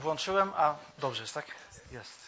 Włączyłem, a dobrze jest, tak? Jest.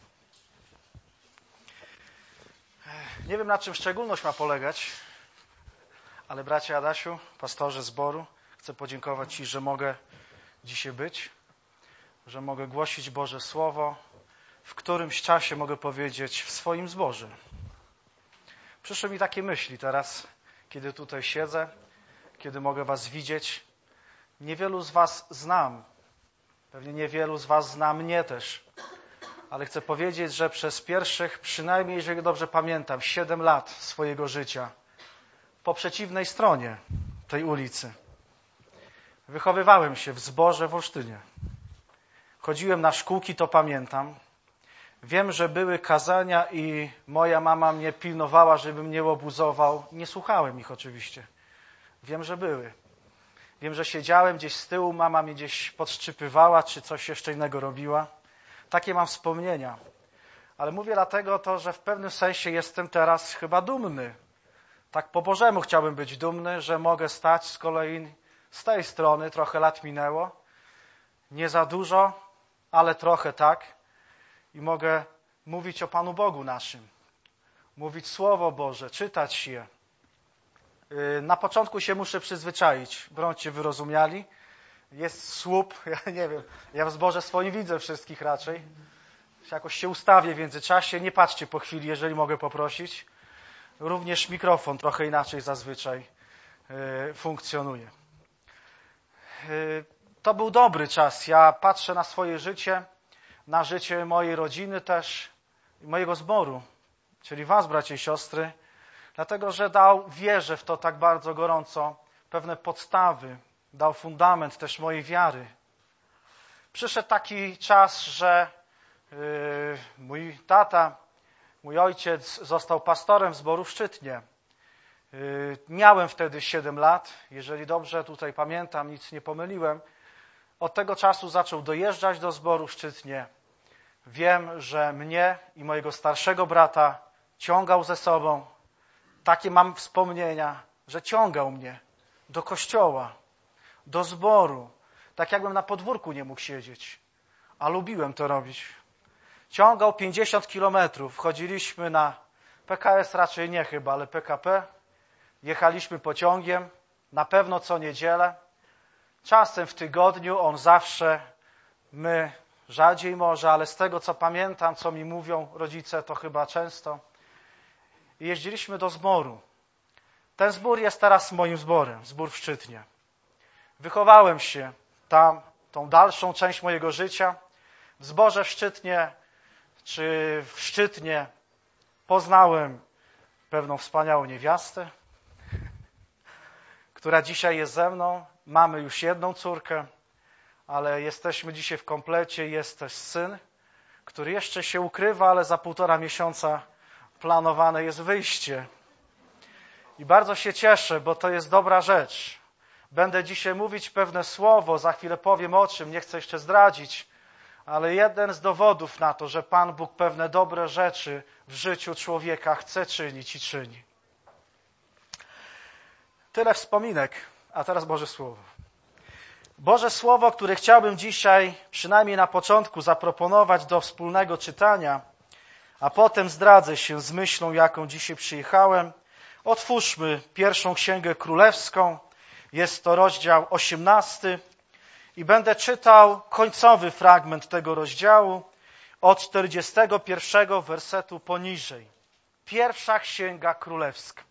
Nie wiem, na czym szczególność ma polegać, ale bracie Adasiu, pastorze zboru, chcę podziękować Ci, że mogę dzisiaj być, że mogę głosić Boże Słowo, w którymś czasie mogę powiedzieć w swoim zborze. Przyszły mi takie myśli teraz, kiedy tutaj siedzę, kiedy mogę Was widzieć. Niewielu z Was znam, pewnie niewielu z Was zna mnie też, ale chcę powiedzieć, że przez pierwszych, przynajmniej jeżeli dobrze pamiętam, 7 lat swojego życia po przeciwnej stronie tej ulicy wychowywałem się w zborze w Olsztynie. Chodziłem na szkółki, to pamiętam. Wiem, że były kazania i moja mama mnie pilnowała, żebym nie obuzował. Nie słuchałem ich oczywiście. Wiem, że były. Wiem, że siedziałem gdzieś z tyłu, mama mnie gdzieś podszczypywała, czy coś jeszcze innego robiła. Takie mam wspomnienia. Ale mówię dlatego to, że w pewnym sensie jestem teraz chyba dumny. Tak po Bożemu chciałbym być dumny, że mogę stać z kolei z tej strony. Trochę lat minęło. Nie za dużo, ale trochę tak. I mogę mówić o Panu Bogu naszym. Mówić Słowo Boże, czytać je. Na początku się muszę przyzwyczaić. Bądźcie wyrozumiali. Jest słup, ja nie wiem, ja w zborze swoim widzę wszystkich raczej. Jakoś się ustawię w międzyczasie. Nie patrzcie po chwili, jeżeli mogę poprosić. Również mikrofon trochę inaczej zazwyczaj funkcjonuje. To był dobry czas. Ja patrzę na swoje życie, na życie mojej rodziny też i mojego zboru, czyli was, bracia i siostry, dlatego, że dał, wierzę w to tak bardzo gorąco, pewne podstawy, dał fundament też mojej wiary. Przyszedł taki czas, że mój tata, mój ojciec został pastorem zboru w Szczytnie. Miałem wtedy 7 lat, jeżeli dobrze tutaj pamiętam, nic nie pomyliłem. Od tego czasu zaczął dojeżdżać do zboru w Szczytnie. Wiem, że mnie i mojego starszego brata ciągał ze sobą. Takie mam wspomnienia, że ciągał mnie do kościoła, do zboru. Tak jakbym na podwórku nie mógł siedzieć. A lubiłem to robić. Ciągał 50 kilometrów. Chodziliśmy na PKS, raczej nie chyba, ale PKP. Jechaliśmy pociągiem, na pewno co niedzielę. Czasem w tygodniu, on zawsze, my rzadziej może, ale z tego co pamiętam, co mi mówią rodzice, to chyba często. I jeździliśmy do zboru. Ten zbór jest teraz moim zborem, zbór w Szczytnie. Wychowałem się tam, tą dalszą część mojego życia. W zborze w Szczytnie, czy w Szczytnie poznałem pewną wspaniałą niewiastę, która dzisiaj jest ze mną. Mamy już jedną córkę, ale jesteśmy dzisiaj w komplecie. Jest też syn, który jeszcze się ukrywa, ale za 1,5 miesiąca planowane jest wyjście. I bardzo się cieszę, bo to jest dobra rzecz. Będę dzisiaj mówić pewne słowo, za chwilę powiem o czym, nie chcę jeszcze zdradzić, ale jeden z dowodów na to, że Pan Bóg pewne dobre rzeczy w życiu człowieka chce czynić i czyni. Tyle wspominek, a teraz Boże Słowo. Boże Słowo, które chciałbym dzisiaj, przynajmniej na początku, zaproponować do wspólnego czytania, a potem zdradzę się z myślą, jaką dzisiaj przyjechałem. Otwórzmy pierwszą Księgę Królewską. Jest to rozdział 18 i będę czytał końcowy fragment tego rozdziału od 41 wersetu poniżej. Pierwsza Księga Królewska.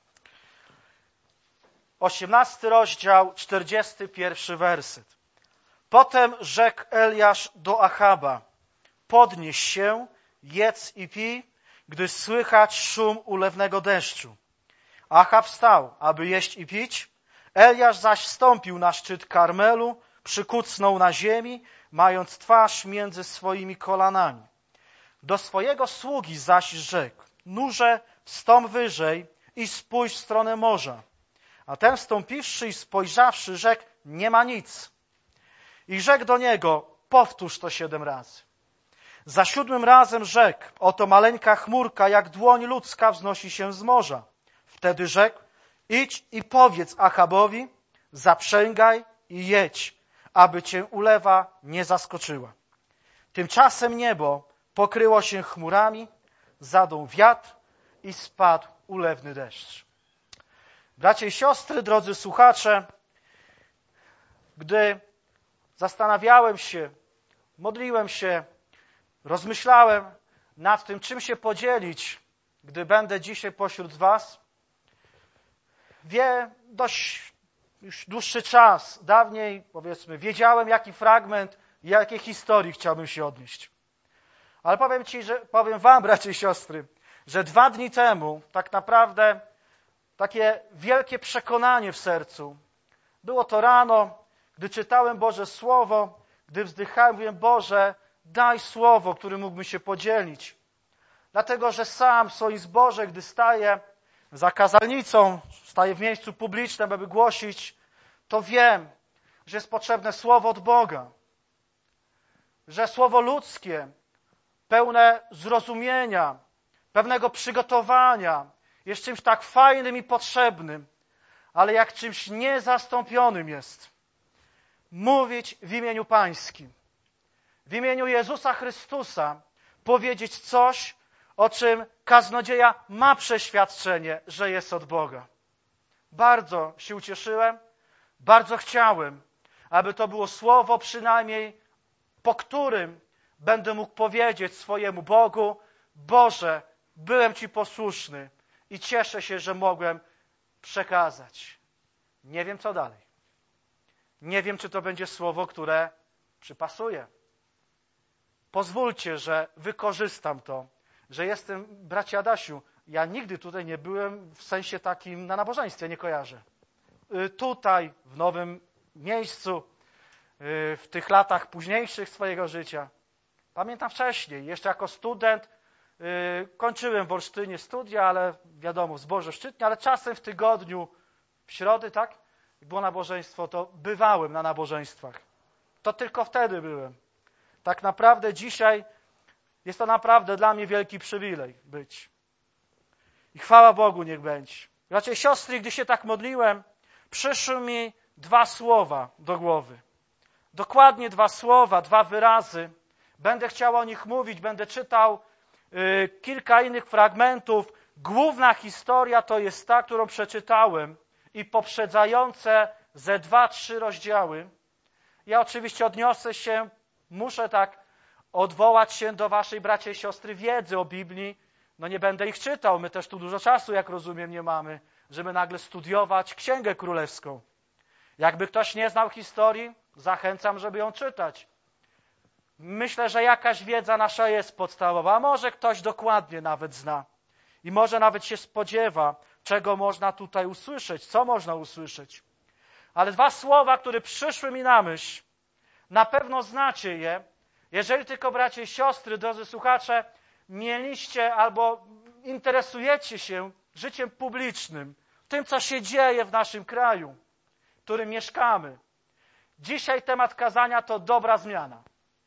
18 rozdział, 41 werset. Potem rzekł Eliasz do Achaba: podnieś się, jedz i pij, gdyż słychać szum ulewnego deszczu. Achab wstał, aby jeść i pić. Eliasz zaś wstąpił na szczyt Karmelu, przykucnął na ziemi, mając twarz między swoimi kolanami. Do swojego sługi zaś rzekł: nurze, wstąp wyżej i spójrz w stronę morza. A ten wstąpiwszy i spojrzawszy, rzekł: nie ma nic. I rzekł do niego: powtórz to 7 razy. Za 7 razem rzekł: oto maleńka chmurka, jak dłoń ludzka, wznosi się z morza. Wtedy rzekł: idź i powiedz Achabowi: zaprzęgaj i jedź, aby cię ulewa nie zaskoczyła. Tymczasem niebo pokryło się chmurami, zadął wiatr i spadł ulewny deszcz. Bracia i siostry, drodzy słuchacze, gdy zastanawiałem się, modliłem się, rozmyślałem nad tym, czym się podzielić, gdy będę dzisiaj pośród was, dość już dłuższy czas, dawniej powiedzmy, wiedziałem, jaki fragment, jakiej historii chciałbym się odnieść. Ale powiem wam, bracia i siostry, że 2 dni temu tak naprawdę takie wielkie przekonanie w sercu. Było to rano, gdy czytałem Boże Słowo, gdy wzdychałem, mówiłem, Boże, daj Słowo, którym mógłbym się podzielić. Dlatego, że sam w swoim zborze, gdy staję za kazalnicą, staję w miejscu publicznym, aby głosić, to wiem, że jest potrzebne Słowo od Boga. Że Słowo ludzkie, pełne zrozumienia, pewnego przygotowania, jest czymś tak fajnym i potrzebnym, ale jak czymś niezastąpionym jest. Mówić w imieniu Pańskim. W imieniu Jezusa Chrystusa powiedzieć coś, o czym kaznodzieja ma przeświadczenie, że jest od Boga. Bardzo się ucieszyłem, bardzo chciałem, aby to było słowo przynajmniej, po którym będę mógł powiedzieć swojemu Bogu, Boże, byłem Ci posłuszny i cieszę się, że mogłem przekazać. Nie wiem, co dalej. Nie wiem, czy to będzie słowo, które przypasuje. Pozwólcie, że wykorzystam to, że jestem, bracie Adasiu, ja nigdy tutaj nie byłem w sensie takim na nabożeństwie, nie kojarzę. Tutaj, w nowym miejscu, w tych latach późniejszych swojego życia. Pamiętam wcześniej, jeszcze jako student, kończyłem w Olsztynie studia, ale wiadomo, w zborze w Szczytnie, ale czasem w tygodniu, w środę, tak? Jak było nabożeństwo, to bywałem na nabożeństwach. To tylko wtedy byłem. Tak naprawdę dzisiaj jest to naprawdę dla mnie wielki przywilej być. I chwała Bogu niech będzie. Bracia i siostry, gdy się tak modliłem, przyszły mi 2 słowa do głowy. Dokładnie 2 słowa, 2 wyrazy. Będę chciał o nich mówić, będę czytał kilka innych fragmentów. Główna historia to jest ta, którą przeczytałem i poprzedzające ze 2-3 rozdziały. Ja oczywiście odniosę się, muszę tak odwołać się do waszej, bracia i siostry, wiedzy o Biblii. No nie będę ich czytał, my też tu dużo czasu, jak rozumiem, nie mamy, żeby nagle studiować Księgę Królewską. Jakby ktoś nie znał historii, zachęcam, żeby ją czytać. Myślę, że jakaś wiedza nasza jest podstawowa, a może ktoś dokładnie nawet zna. I może nawet się spodziewa, czego można tutaj usłyszeć, co można usłyszeć. Ale 2 słowa, które przyszły mi na myśl, na pewno znacie je. Jeżeli tylko, bracia i siostry, drodzy słuchacze, mieliście albo interesujecie się życiem publicznym, tym, co się dzieje w naszym kraju, w którym mieszkamy. Dzisiaj temat kazania to dobra zmiana.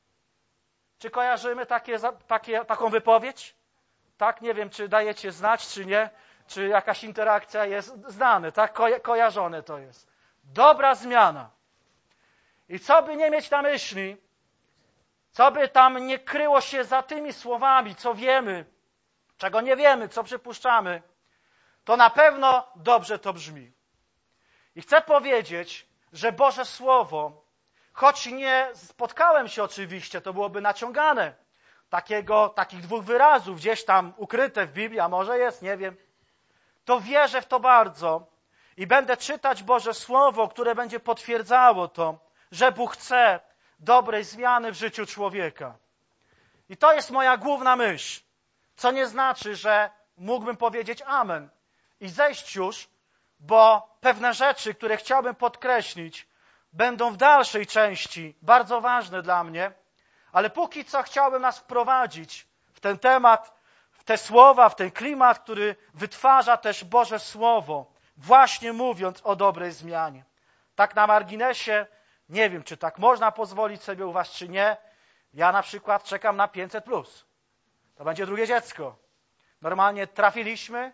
Czy kojarzymy taką wypowiedź? Tak, nie wiem, czy dajecie znać, czy nie, czy jakaś interakcja jest znane, tak, kojarzone to jest. Dobra zmiana. I co by nie mieć na myśli, co by tam nie kryło się za tymi słowami, co wiemy, czego nie wiemy, co przypuszczamy, to na pewno dobrze to brzmi. I chcę powiedzieć, że Boże Słowo, choć nie spotkałem się oczywiście, to byłoby naciągane, takich 2 wyrazów gdzieś tam ukryte w Biblii, a może jest, nie wiem, to wierzę w to bardzo i będę czytać Boże Słowo, które będzie potwierdzało to, że Bóg chce dobrej zmiany w życiu człowieka. I to jest moja główna myśl, co nie znaczy, że mógłbym powiedzieć amen i zejść już, bo pewne rzeczy, które chciałbym podkreślić, będą w dalszej części bardzo ważne dla mnie, ale póki co chciałbym nas wprowadzić w ten temat, w te słowa, w ten klimat, który wytwarza też Boże Słowo, właśnie mówiąc o dobrej zmianie. Tak na marginesie, nie wiem, czy tak można pozwolić sobie u was, czy nie. Ja na przykład czekam na 500+. To będzie drugie dziecko. Normalnie trafiliśmy.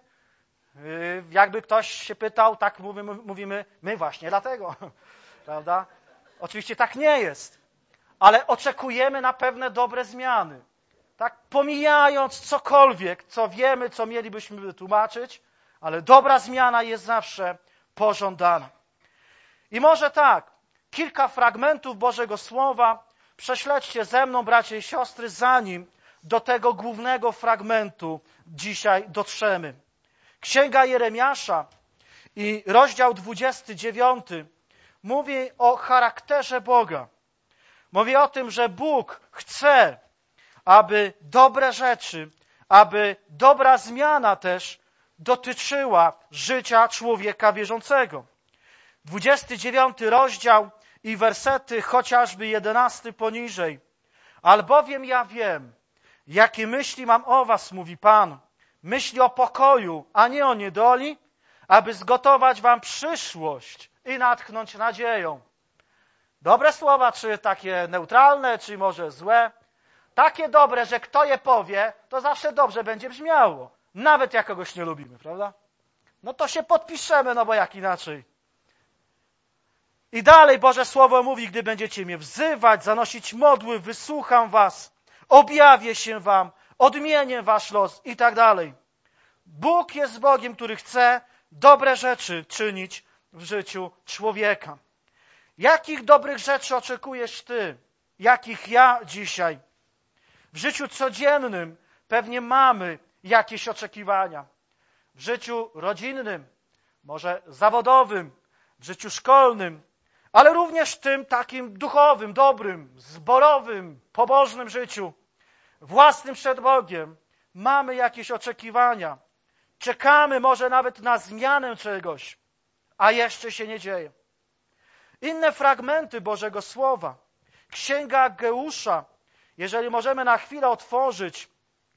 Jakby ktoś się pytał, tak mówimy, my właśnie dlatego. Prawda? Oczywiście tak nie jest, ale oczekujemy na pewne dobre zmiany. Tak, pomijając cokolwiek, co wiemy, co mielibyśmy wytłumaczyć, ale dobra zmiana jest zawsze pożądana. I może tak, kilka fragmentów Bożego Słowa prześledźcie ze mną, bracia i siostry, zanim do tego głównego fragmentu dzisiaj dotrzemy. Księga Jeremiasza i rozdział 29 mówi o charakterze Boga. Mówi o tym, że Bóg chce, aby dobre rzeczy, aby dobra zmiana też dotyczyła życia człowieka wierzącego. 29 rozdział i wersety chociażby 11 poniżej. Albowiem ja wiem, jakie myśli mam o was, mówi Pan. Myśli o pokoju, a nie o niedoli, aby zgotować wam przyszłość i natchnąć nadzieją. Dobre słowa, czy takie neutralne, czy może złe? Takie dobre, że kto je powie, to zawsze dobrze będzie brzmiało. Nawet jak kogoś nie lubimy, prawda? No to się podpiszemy, no bo jak inaczej. I dalej Boże Słowo mówi, gdy będziecie mnie wzywać, zanosić modły, wysłucham was, objawię się wam, odmienię wasz los i tak dalej. Bóg jest Bogiem, który chce dobre rzeczy czynić w życiu człowieka. Jakich dobrych rzeczy oczekujesz ty? Jakich ja dzisiaj? W życiu codziennym pewnie mamy jakieś oczekiwania. W życiu rodzinnym, może zawodowym, w życiu szkolnym, ale również w tym takim duchowym, dobrym, zborowym, pobożnym życiu, własnym przed Bogiem, mamy jakieś oczekiwania. Czekamy może nawet na zmianę czegoś, a jeszcze się nie dzieje. Inne fragmenty Bożego Słowa. Księga Ageusza, jeżeli możemy na chwilę otworzyć,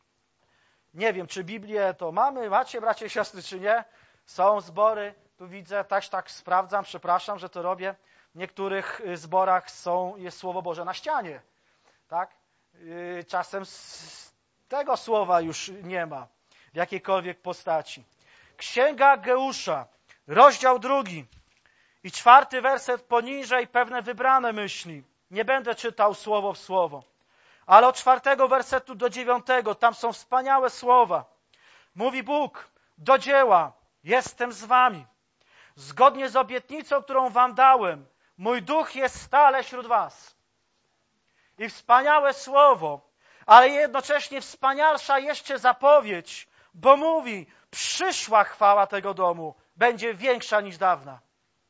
nie wiem, czy Biblię to macie, bracia i siostry, czy nie. Są zbory, tu widzę, też tak sprawdzam, przepraszam, że to robię. W niektórych zborach jest Słowo Boże na ścianie. Tak? Czasem tego słowa już nie ma w jakiejkolwiek postaci. Księga Ageusza, rozdział 2 i 4 werset poniżej, pewne wybrane myśli. Nie będę czytał słowo w słowo. Ale od 4 wersetu do 9 tam są wspaniałe słowa. Mówi Bóg, do dzieła, jestem z wami. Zgodnie z obietnicą, którą wam dałem, mój duch jest stale wśród was. I wspaniałe słowo, ale jednocześnie wspanialsza jeszcze zapowiedź, bo mówi, przyszła chwała tego domu będzie większa niż dawna.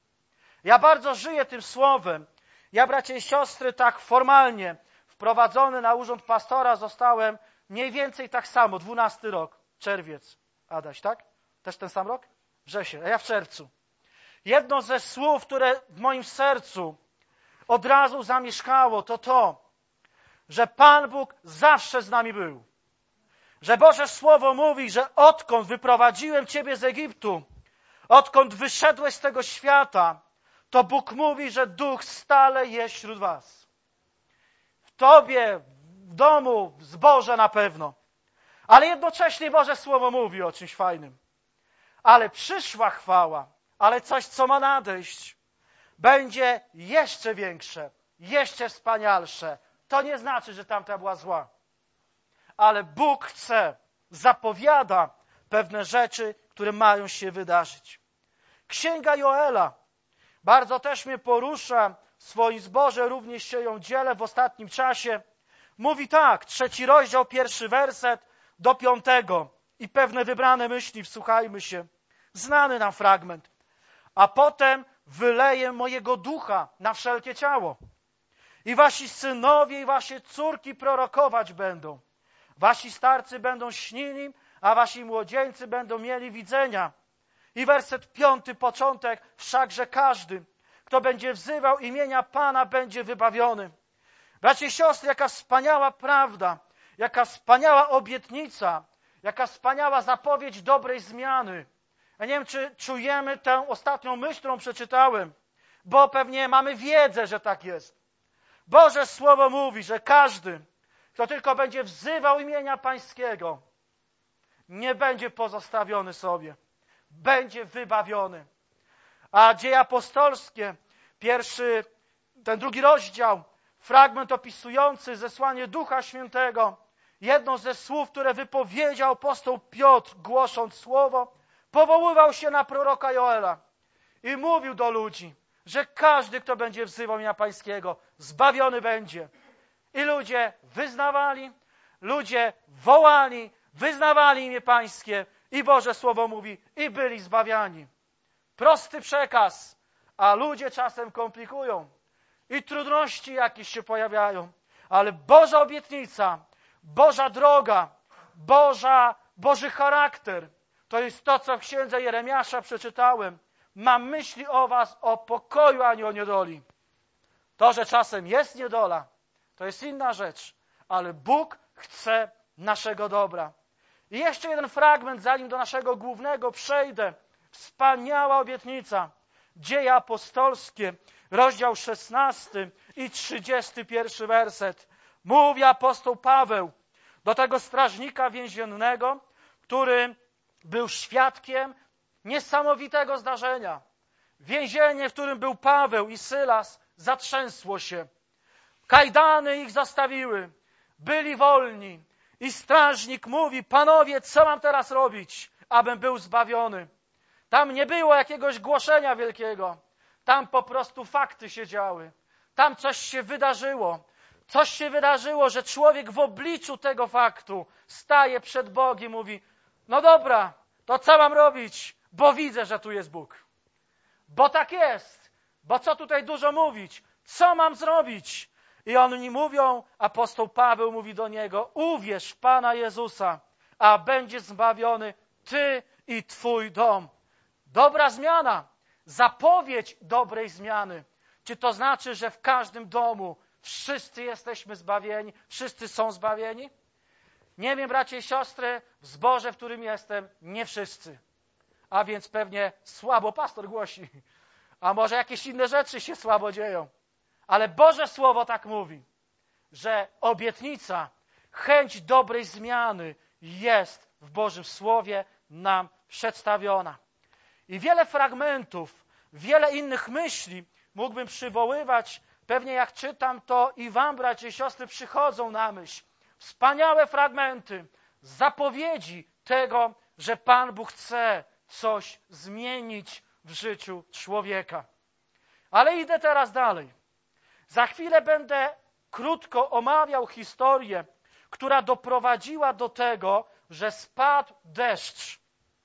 Ja bardzo żyję tym słowem. Ja, bracia i siostry, tak formalnie wprowadzony na urząd pastora zostałem mniej więcej tak samo, 12 rok, czerwiec. Adaś, tak? Też ten sam rok? Wrzesień, a ja w czerwcu. Jedno ze słów, które w moim sercu od razu zamieszkało, to, że Pan Bóg zawsze z nami był. Że Boże Słowo mówi, że odkąd wyprowadziłem Ciebie z Egiptu, odkąd wyszedłeś z tego świata, to Bóg mówi, że Duch stale jest wśród was. W Tobie, w domu, w zborze na pewno. Ale jednocześnie Boże Słowo mówi o czymś fajnym. Ale przyszła chwała, ale coś, co ma nadejść, będzie jeszcze większe, jeszcze wspanialsze. To nie znaczy, że tamta była zła. Ale Bóg chce, zapowiada pewne rzeczy, które mają się wydarzyć. Księga Joela bardzo też mnie porusza, w swoim zborze również się ją dzielę w ostatnim czasie. Mówi tak, 3 rozdział, 1 werset do 5 i pewne wybrane myśli, wsłuchajmy się. Znany nam fragment. A potem wyleję mojego ducha na wszelkie ciało. I wasi synowie i wasze córki prorokować będą. Wasi starcy będą śnili, a wasi młodzieńcy będą mieli widzenia. I werset 5, początek, wszakże każdy, kto będzie wzywał imienia Pana, będzie wybawiony. Bracia i siostry, jaka wspaniała prawda, jaka wspaniała obietnica, jaka wspaniała zapowiedź dobrej zmiany. Ja nie wiem, czy czujemy tę ostatnią myśl, którą przeczytałem, bo pewnie mamy wiedzę, że tak jest. Boże Słowo mówi, że każdy, kto tylko będzie wzywał imienia Pańskiego, nie będzie pozostawiony sobie. Będzie wybawiony. A Dzieje apostolskie, 1 ten drugi rozdział, fragment opisujący zesłanie Ducha Świętego, jedno ze słów, które wypowiedział apostoł Piotr, głosząc słowo, powoływał się na proroka Joela i mówił do ludzi, że każdy, kto będzie wzywał imienia Pańskiego, zbawiony będzie. I ludzie wyznawali, ludzie wołali, wyznawali imię Pańskie i Boże Słowo mówi, i byli zbawiani. Prosty przekaz, a ludzie czasem komplikują i trudności jakieś się pojawiają, ale Boża obietnica, Boża droga, Boży charakter, to jest to, co w księdze Jeremiasza przeczytałem. Mam myśli o was, o pokoju, a nie o niedoli. To, że czasem jest niedola, to jest inna rzecz, ale Bóg chce naszego dobra. I jeszcze jeden fragment, zanim do naszego głównego przejdę. Wspaniała obietnica. Dzieje apostolskie, rozdział 16 i 31 werset. Mówi apostoł Paweł do tego strażnika więziennego, który był świadkiem niesamowitego zdarzenia. Więzienie, w którym był Paweł i Sylas, zatrzęsło się. Kajdany ich zastawiły. Byli wolni. I strażnik mówi, panowie, co mam teraz robić, abym był zbawiony? Tam nie było jakiegoś głoszenia wielkiego. Tam po prostu fakty się działy. Tam coś się wydarzyło. Coś się wydarzyło, że człowiek w obliczu tego faktu staje przed Bogiem i mówi, no dobra, to co mam robić? Bo widzę, że tu jest Bóg. Bo tak jest. Bo co tutaj dużo mówić? Co mam zrobić? I oni mówią, apostoł Paweł mówi do niego, uwierz w Pana Jezusa, a będziesz zbawiony ty i twój dom. Dobra zmiana, zapowiedź dobrej zmiany. Czy to znaczy, że w każdym domu wszyscy jesteśmy zbawieni, wszyscy są zbawieni? Nie wiem, bracia i siostry, w zborze, w którym jestem, nie wszyscy. A więc pewnie słabo pastor głosi. A może jakieś inne rzeczy się słabo dzieją. Ale Boże Słowo tak mówi, że obietnica, chęć dobrej zmiany jest w Bożym Słowie nam przedstawiona. I wiele fragmentów, wiele innych myśli mógłbym przywoływać. Pewnie jak czytam, to i wam, bracia i siostry, przychodzą na myśl. Wspaniałe fragmenty, zapowiedzi tego, że Pan Bóg chce coś zmienić w życiu człowieka. Ale idę teraz dalej. Za chwilę będę krótko omawiał historię, która doprowadziła do tego, że spadł deszcz.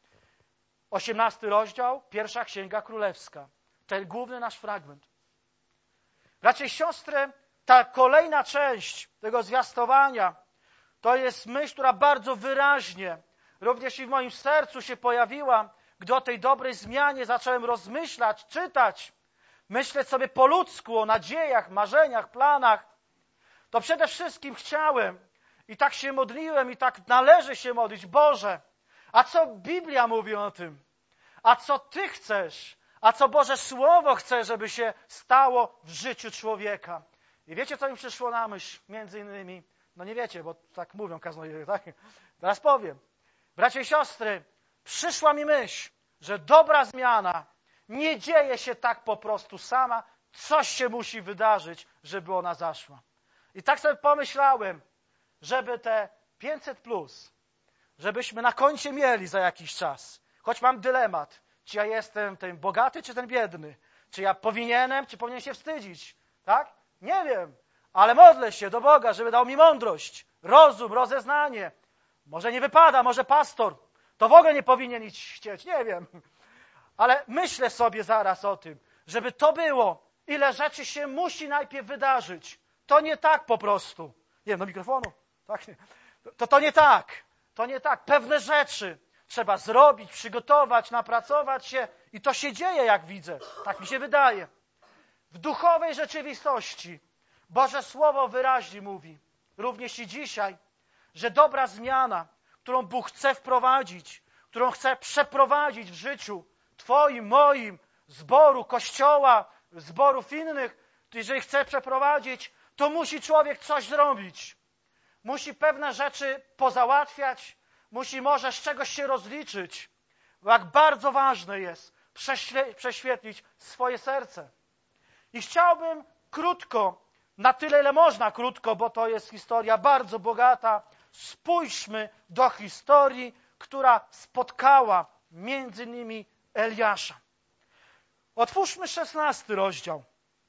18 rozdział, 1 Księga Królewska. Ten główny nasz fragment. Bracia i siostry, ta kolejna część tego zwiastowania to jest myśl, która bardzo wyraźnie również i w moim sercu się pojawiła, gdy o tej dobrej zmianie zacząłem rozmyślać, czytać, myśleć sobie po ludzku o nadziejach, marzeniach, planach. To przede wszystkim chciałem i tak się modliłem i tak należy się modlić. Boże, a co Biblia mówi o tym? A co Ty chcesz? A co Boże Słowo chce, żeby się stało w życiu człowieka? I wiecie, co mi przyszło na myśl? Między innymi, no nie wiecie, bo tak mówią kaznodzieje, tak? Teraz powiem. Bracia i siostry, przyszła mi myśl, że dobra zmiana nie dzieje się tak po prostu sama. Coś się musi wydarzyć, żeby ona zaszła. I tak sobie pomyślałem, żeby te 500+, żebyśmy na koncie mieli za jakiś czas. Choć mam dylemat, czy ja jestem ten bogaty, czy ten biedny. Czy ja powinienem, czy powinien się wstydzić. Tak? Nie wiem, ale modlę się do Boga, żeby dał mi mądrość, rozum, rozeznanie. Może nie wypada, może pastor. To w ogóle nie powinien iść chcieć, nie wiem. Ale myślę sobie zaraz o tym, żeby to było, ile rzeczy się musi najpierw wydarzyć. To nie tak po prostu. Nie wiem, do mikrofonu. Tak? To nie tak. To nie tak. Pewne rzeczy trzeba zrobić, przygotować, napracować się i to się dzieje, jak widzę. Tak mi się wydaje. W duchowej rzeczywistości Boże Słowo wyraźnie mówi, również i dzisiaj, że dobra zmiana, którą Bóg chce wprowadzić, którą chce przeprowadzić w życiu Twoim, moim, zboru, Kościoła, zborów innych, jeżeli chce przeprowadzić, to musi człowiek coś zrobić. Musi pewne rzeczy pozałatwiać, musi może z czegoś się rozliczyć. Jak bardzo ważne jest prześwietlić swoje serce. I chciałbym krótko, na tyle, ile można krótko, bo to jest historia bardzo bogata, spójrzmy do historii, która spotkała między innymi Eliasza. Otwórzmy 16 rozdział.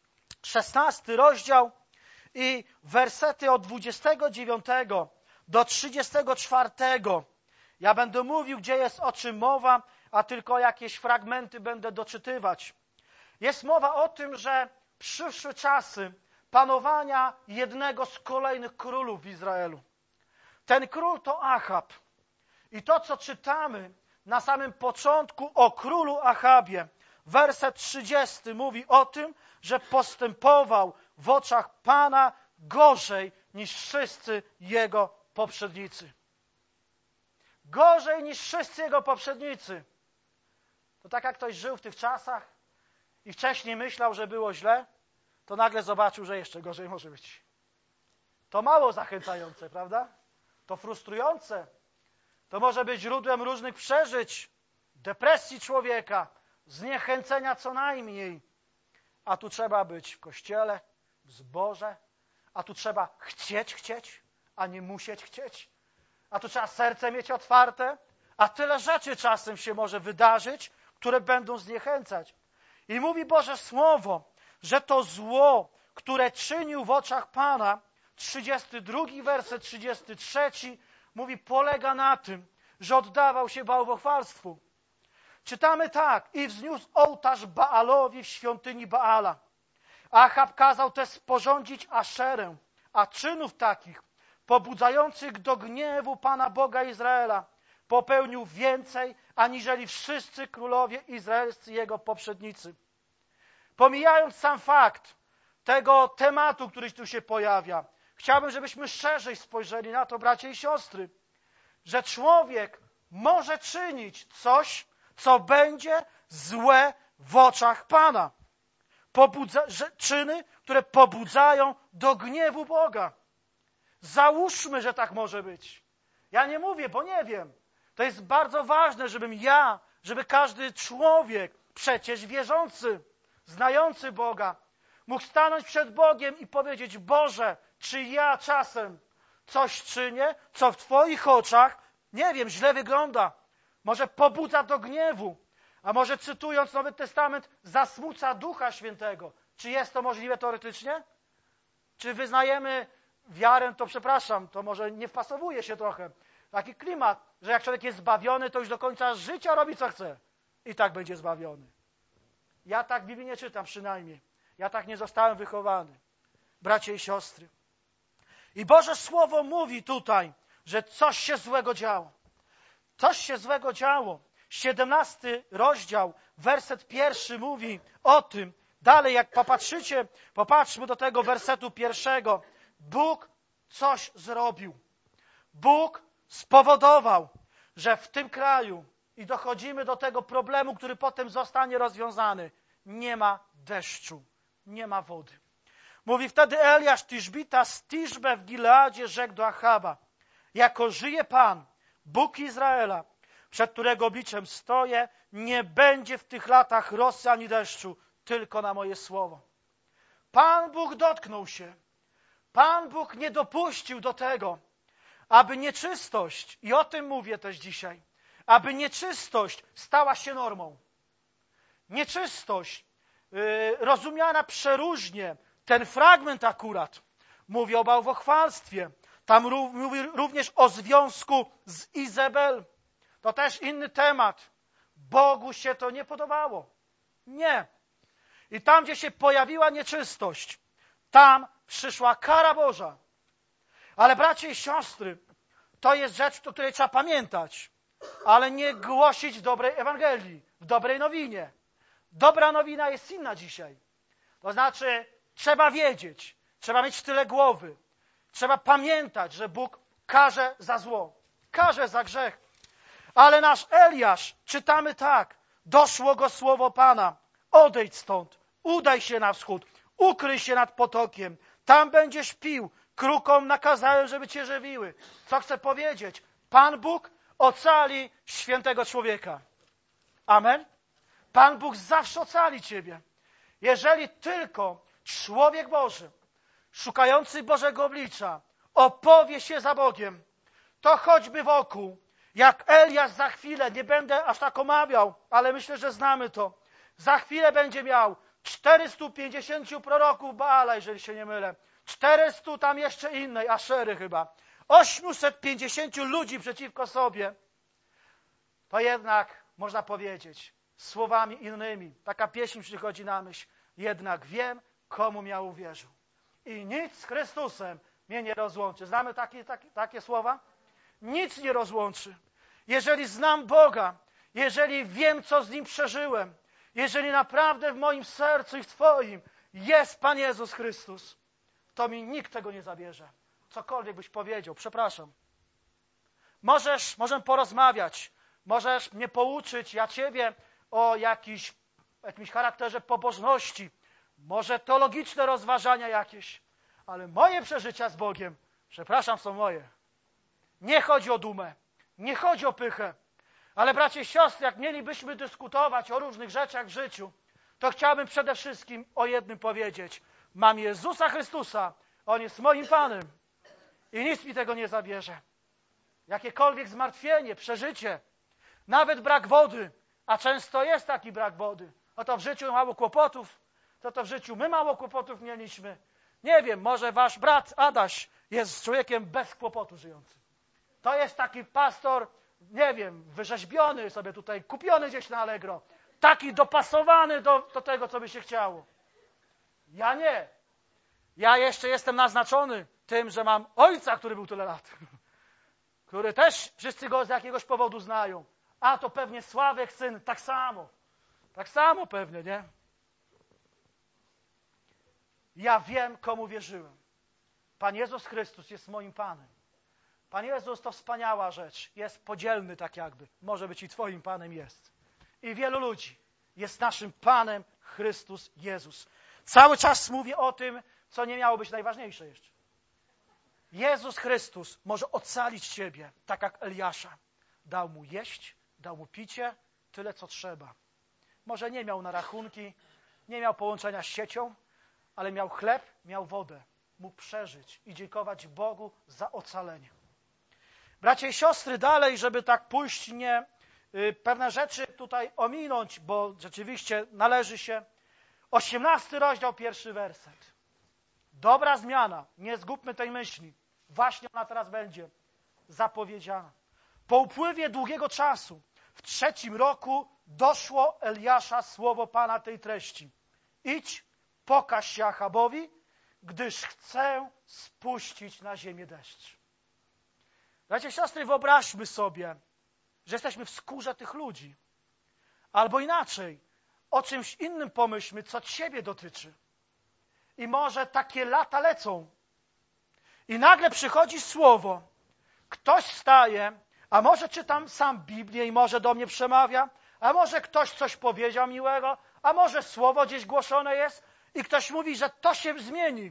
16 rozdział i wersety od 29 do 34. Ja będę mówił, gdzie jest o czym mowa, a tylko jakieś fragmenty będę doczytywać. Jest mowa o tym, że przyszły czasy panowania jednego z kolejnych królów w Izraelu. Ten król to Achab. I to, co czytamy na samym początku o królu Achabie, werset 30 mówi o tym, że postępował w oczach Pana gorzej niż wszyscy jego poprzednicy. Gorzej niż wszyscy jego poprzednicy. To tak jak ktoś żył w tych czasach i wcześniej myślał, że było źle, to nagle zobaczył, że jeszcze gorzej może być. To mało zachęcające, prawda? To frustrujące. To może być źródłem różnych przeżyć, depresji człowieka, zniechęcenia co najmniej. A tu trzeba być w kościele, w zborze, a tu trzeba chcieć, a nie musieć chcieć. A tu trzeba serce mieć otwarte, a tyle rzeczy czasem się może wydarzyć, które będą zniechęcać. I mówi Boże Słowo, że to zło, które czynił w oczach Pana, 32 werset, 33, mówi, polega na tym, że oddawał się bałwochwalstwu. Czytamy tak, i wzniósł ołtarz Baalowi w świątyni Baala. Achab kazał też sporządzić Aszerę, a czynów takich, pobudzających do gniewu Pana Boga Izraela, popełnił więcej, aniżeli wszyscy królowie izraelscy jego poprzednicy. Pomijając sam fakt tego tematu, który tu się pojawia, chciałbym, żebyśmy szerzej spojrzeli na to, bracia i siostry, że człowiek może czynić coś, co będzie złe w oczach Pana. Czyny, które pobudzają do gniewu Boga. Załóżmy, że tak może być. Ja nie mówię, bo nie wiem. To jest bardzo ważne, żeby każdy człowiek, przecież wierzący, znający Boga, mógł stanąć przed Bogiem i powiedzieć, Boże, czy ja czasem coś czynię, co w Twoich oczach, nie wiem, źle wygląda. Może pobudza do gniewu, a może cytując Nowy Testament, zasmuca Ducha Świętego. Czy jest to możliwe teoretycznie? Czy wyznajemy wiarę, to przepraszam, to może nie wpasowuje się trochę. Taki klimat, że jak człowiek jest zbawiony, to już do końca życia robi co chce. I tak będzie zbawiony. Ja tak w Biblii nie czytam przynajmniej. Ja tak nie zostałem wychowany. Bracie i siostry. I Boże Słowo mówi tutaj, że coś się złego działo. Coś się złego działo. 17 rozdział, werset 1 mówi o tym. Dalej, jak popatrzmy do tego wersetu 1. Bóg coś zrobił. Bóg spowodował, że w tym kraju, i dochodzimy do tego problemu, który potem zostanie rozwiązany, nie ma deszczu, nie ma wody. Mówi wtedy Eliasz Tiszbita z Tiszbe w Gileadzie rzekł do Achaba, jako żyje Pan, Bóg Izraela, przed którego obliczem stoję, nie będzie w tych latach rosy ani deszczu, tylko na moje słowo. Pan Bóg dotknął się. Pan Bóg nie dopuścił do tego, aby nieczystość, i o tym mówię też dzisiaj, aby nieczystość stała się normą. Nieczystość rozumiana przeróżnie. Ten fragment akurat mówi o bałwochwalstwie. Tam mówi również o związku z Izabel. To też inny temat. Bogu się to nie podobało. Nie. I tam, gdzie się pojawiła nieczystość, tam przyszła kara Boża. Ale bracie i siostry, to jest rzecz, o której trzeba pamiętać, ale nie głosić w dobrej Ewangelii, w dobrej nowinie. Dobra nowina jest inna dzisiaj. To znaczy, trzeba wiedzieć, trzeba mieć tyle głowy, trzeba pamiętać, że Bóg karze za zło, karze za grzech. Ale nasz Eliasz, czytamy tak, doszło go słowo Pana, odejdź stąd, udaj się na wschód, ukryj się nad potokiem, tam będziesz pił, krukom nakazałem, żeby cię żywiły. Co chcę powiedzieć? Pan Bóg ocali świętego człowieka. Amen? Pan Bóg zawsze ocali ciebie. Jeżeli tylko człowiek Boży, szukający Bożego oblicza, opowie się za Bogiem, to choćby wokół, jak Eliasz za chwilę, nie będę aż tak omawiał, ale myślę, że znamy to, za chwilę będzie miał 450 proroków Baala, jeżeli się nie mylę, 400 tam jeszcze innej, Aszery chyba, 850 ludzi przeciwko sobie, to jednak można powiedzieć słowami innymi, taka pieśń przychodzi na myśl, jednak wiem, komu ja uwierzył. I nic z Chrystusem mnie nie rozłączy. Znamy takie słowa? Nic nie rozłączy. Jeżeli znam Boga, jeżeli wiem, co z Nim przeżyłem, jeżeli naprawdę w moim sercu i w Twoim jest Pan Jezus Chrystus, to mi nikt tego nie zabierze. Cokolwiek byś powiedział, przepraszam. Możemy porozmawiać, możesz mnie pouczyć, ja Ciebie o jakimś charakterze pobożności, może teologiczne rozważania jakieś, ale moje przeżycia z Bogiem, przepraszam, są moje. Nie chodzi o dumę, nie chodzi o pychę, ale bracie i siostry, jak mielibyśmy dyskutować o różnych rzeczach w życiu, to chciałbym przede wszystkim o jednym powiedzieć. Mam Jezusa Chrystusa, On jest moim Panem i nic mi tego nie zabierze. Jakiekolwiek zmartwienie, przeżycie, nawet brak wody, a często jest taki brak wody. Oto w życiu mało kłopotów, to w życiu my mało kłopotów mieliśmy. Nie wiem, może wasz brat Adaś jest człowiekiem bez kłopotu żyjącym. To jest taki pastor, nie wiem, wyrzeźbiony sobie tutaj, kupiony gdzieś na Allegro. Taki dopasowany do tego, co by się chciało. Ja nie. Ja jeszcze jestem naznaczony tym, że mam ojca, który był tyle lat. Który też wszyscy go z jakiegoś powodu znają. A to pewnie Sławek, syn, tak samo. Tak samo pewnie, nie? Ja wiem, komu wierzyłem. Pan Jezus Chrystus jest moim Panem. Pan Jezus to wspaniała rzecz. Jest podzielny tak jakby. Może być i Twoim Panem jest. I wielu ludzi jest naszym Panem Chrystus Jezus. Cały czas mówię o tym, co nie miało być najważniejsze jeszcze. Jezus Chrystus może ocalić Ciebie, tak jak Eliasza. Dał mu jeść, dał mu picie, tyle co trzeba. Może nie miał na rachunki, nie miał połączenia z siecią, ale miał chleb, miał wodę. Mógł przeżyć i dziękować Bogu za ocalenie. Bracia i siostry, dalej, żeby tak pójść, pewne rzeczy tutaj ominąć, bo rzeczywiście należy się. 18 rozdział, 1 werset. Dobra zmiana, nie zgubmy tej myśli. Właśnie ona teraz będzie zapowiedziana. Po upływie długiego czasu, w 3. roku, doszło Eliasza słowo Pana tej treści. Idź, pokaż się Achabowi, gdyż chcę spuścić na ziemię deszcz. Bracia i siostry, wyobraźmy sobie, że jesteśmy w skórze tych ludzi. Albo inaczej, o czymś innym pomyślmy, co Ciebie dotyczy. I może takie lata lecą. I nagle przychodzi słowo. Ktoś wstaje, a może czytam sam Biblię i może do mnie przemawia, a może ktoś coś powiedział miłego, a może słowo gdzieś głoszone jest i ktoś mówi, że to się zmieni.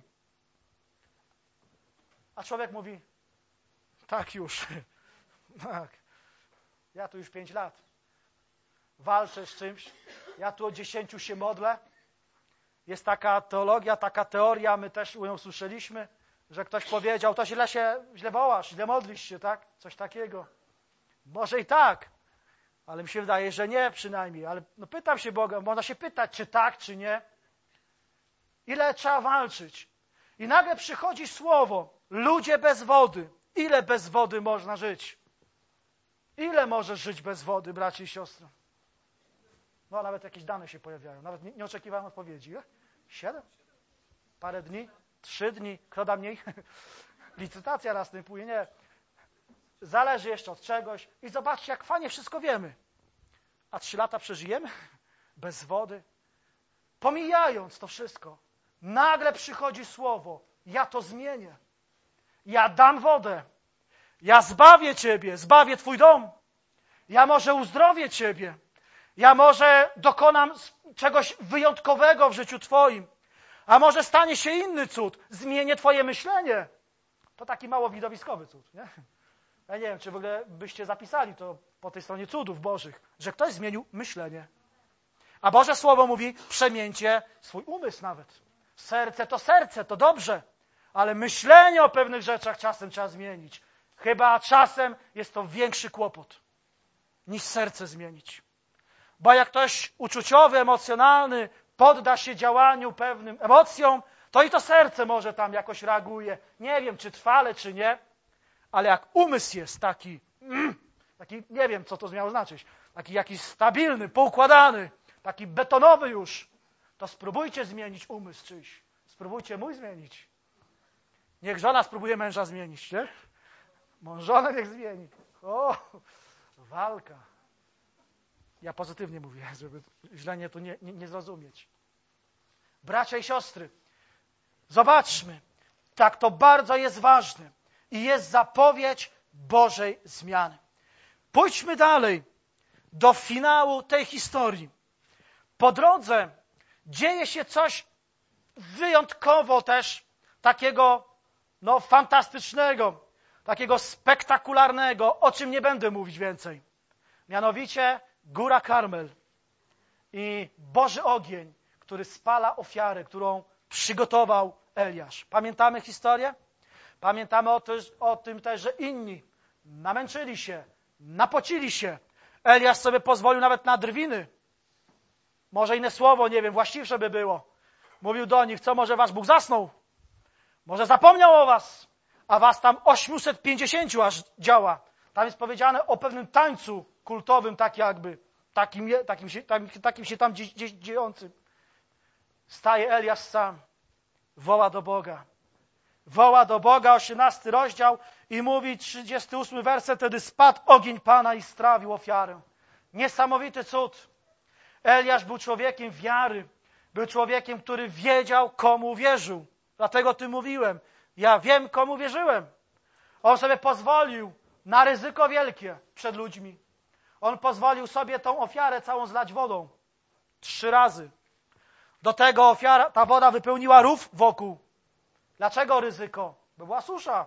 A człowiek mówi, tak już, tak, ja tu już 5 lat walczę z czymś, ja tu o 10 się modlę. Jest taka teologia, taka teoria, my też ją słyszeliśmy, że ktoś powiedział, to źle wołasz, źle modlisz się, tak? Coś takiego. Może i tak, ale mi się wydaje, że nie przynajmniej. Ale pytam się Boga, można się pytać, czy tak, czy nie. Ile trzeba walczyć? I nagle przychodzi słowo, ludzie bez wody. Ile bez wody można żyć? Ile możesz żyć bez wody, bracia i siostry? No nawet jakieś dane się pojawiają. Nawet nie oczekiwałem odpowiedzi. 7? Parę dni? 3 dni? Kto da mniej? Licytacja następuje. Nie. Zależy jeszcze od czegoś. I zobaczcie, jak fajnie wszystko wiemy. A 3 lata przeżyjemy? Bez wody? Pomijając to wszystko, nagle przychodzi słowo. Ja to zmienię. Ja dam wodę. Ja zbawię Ciebie. Zbawię Twój dom. Ja może uzdrowię Ciebie. Ja może dokonam czegoś wyjątkowego w życiu Twoim. A może stanie się inny cud. Zmienię Twoje myślenie. To taki mało widowiskowy cud, nie? Ja nie wiem, czy w ogóle byście zapisali to po tej stronie cudów bożych, że ktoś zmienił myślenie. A Boże Słowo mówi, przemieńcie swój umysł nawet. serce, to dobrze, ale myślenie o pewnych rzeczach czasem trzeba zmienić. Chyba czasem jest to większy kłopot, niż serce zmienić. Bo jak ktoś uczuciowy, emocjonalny podda się działaniu pewnym emocjom, to i to serce może tam jakoś reaguje. Nie wiem, czy trwale, czy nie, ale jak umysł jest taki, nie wiem, co to miało znaczyć, taki jakiś stabilny, poukładany, taki betonowy już, to spróbujcie zmienić umysł czyjś. Spróbujcie mój zmienić. Niech żona spróbuje męża zmienić, nie? Mąż żonę niech zmieni. O, walka. Ja pozytywnie mówię, żeby źle to nie zrozumieć. Bracia i siostry, zobaczmy, tak to bardzo jest ważne i jest zapowiedź Bożej zmiany. Pójdźmy dalej do finału tej historii. Po drodze dzieje się coś wyjątkowo też takiego fantastycznego, takiego spektakularnego, o czym nie będę mówić więcej. Mianowicie Góra Karmel i Boży ogień, który spala ofiarę, którą przygotował Eliasz. Pamiętamy historię? Pamiętamy o tym też, że inni namęczyli się, napocili się. Eliasz sobie pozwolił nawet na drwiny. Może inne słowo, nie wiem, właściwsze by było. Mówił do nich, co może wasz Bóg zasnął? Może zapomniał o was, a was tam 850 aż działa. Tam jest powiedziane o pewnym tańcu kultowym, tak jakby, takim się tam gdzieś dziejącym. Staje Eliasz sam, woła do Boga. Woła do Boga, 18 rozdział i mówi, 38 werset, wtedy spadł ogień Pana i strawił ofiarę. Niesamowity cud. Eliasz był człowiekiem wiary, był człowiekiem, który wiedział, komu wierzył. Dlatego o tym mówiłem. Ja wiem, komu wierzyłem. On sobie pozwolił na ryzyko wielkie przed ludźmi. On pozwolił sobie tą ofiarę całą zlać wodą. 3 razy. Do tego ta woda wypełniła rów wokół. Dlaczego ryzyko? Bo była susza.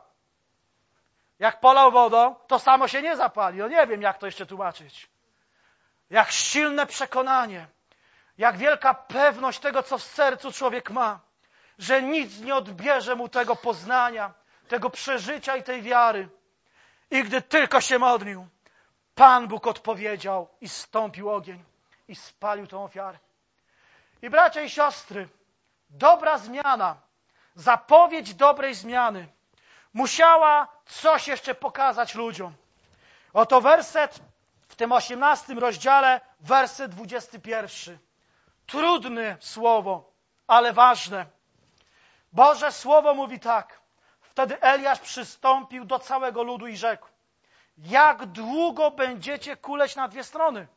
Jak polał wodą, to samo się nie zapali. No nie wiem, jak to jeszcze tłumaczyć. Jak silne przekonanie, jak wielka pewność tego, co w sercu człowiek ma, że nic nie odbierze mu tego poznania, tego przeżycia i tej wiary. I gdy tylko się modlił, Pan Bóg odpowiedział i zstąpił ogień i spalił tą ofiarę. I bracia i siostry, dobra zmiana, zapowiedź dobrej zmiany musiała coś jeszcze pokazać ludziom. Oto werset w tym 18 rozdziale, werset 21. Trudne słowo, ale ważne. Boże Słowo mówi tak. Wtedy Eliasz przystąpił do całego ludu i rzekł: jak długo będziecie kuleć na 2 strony?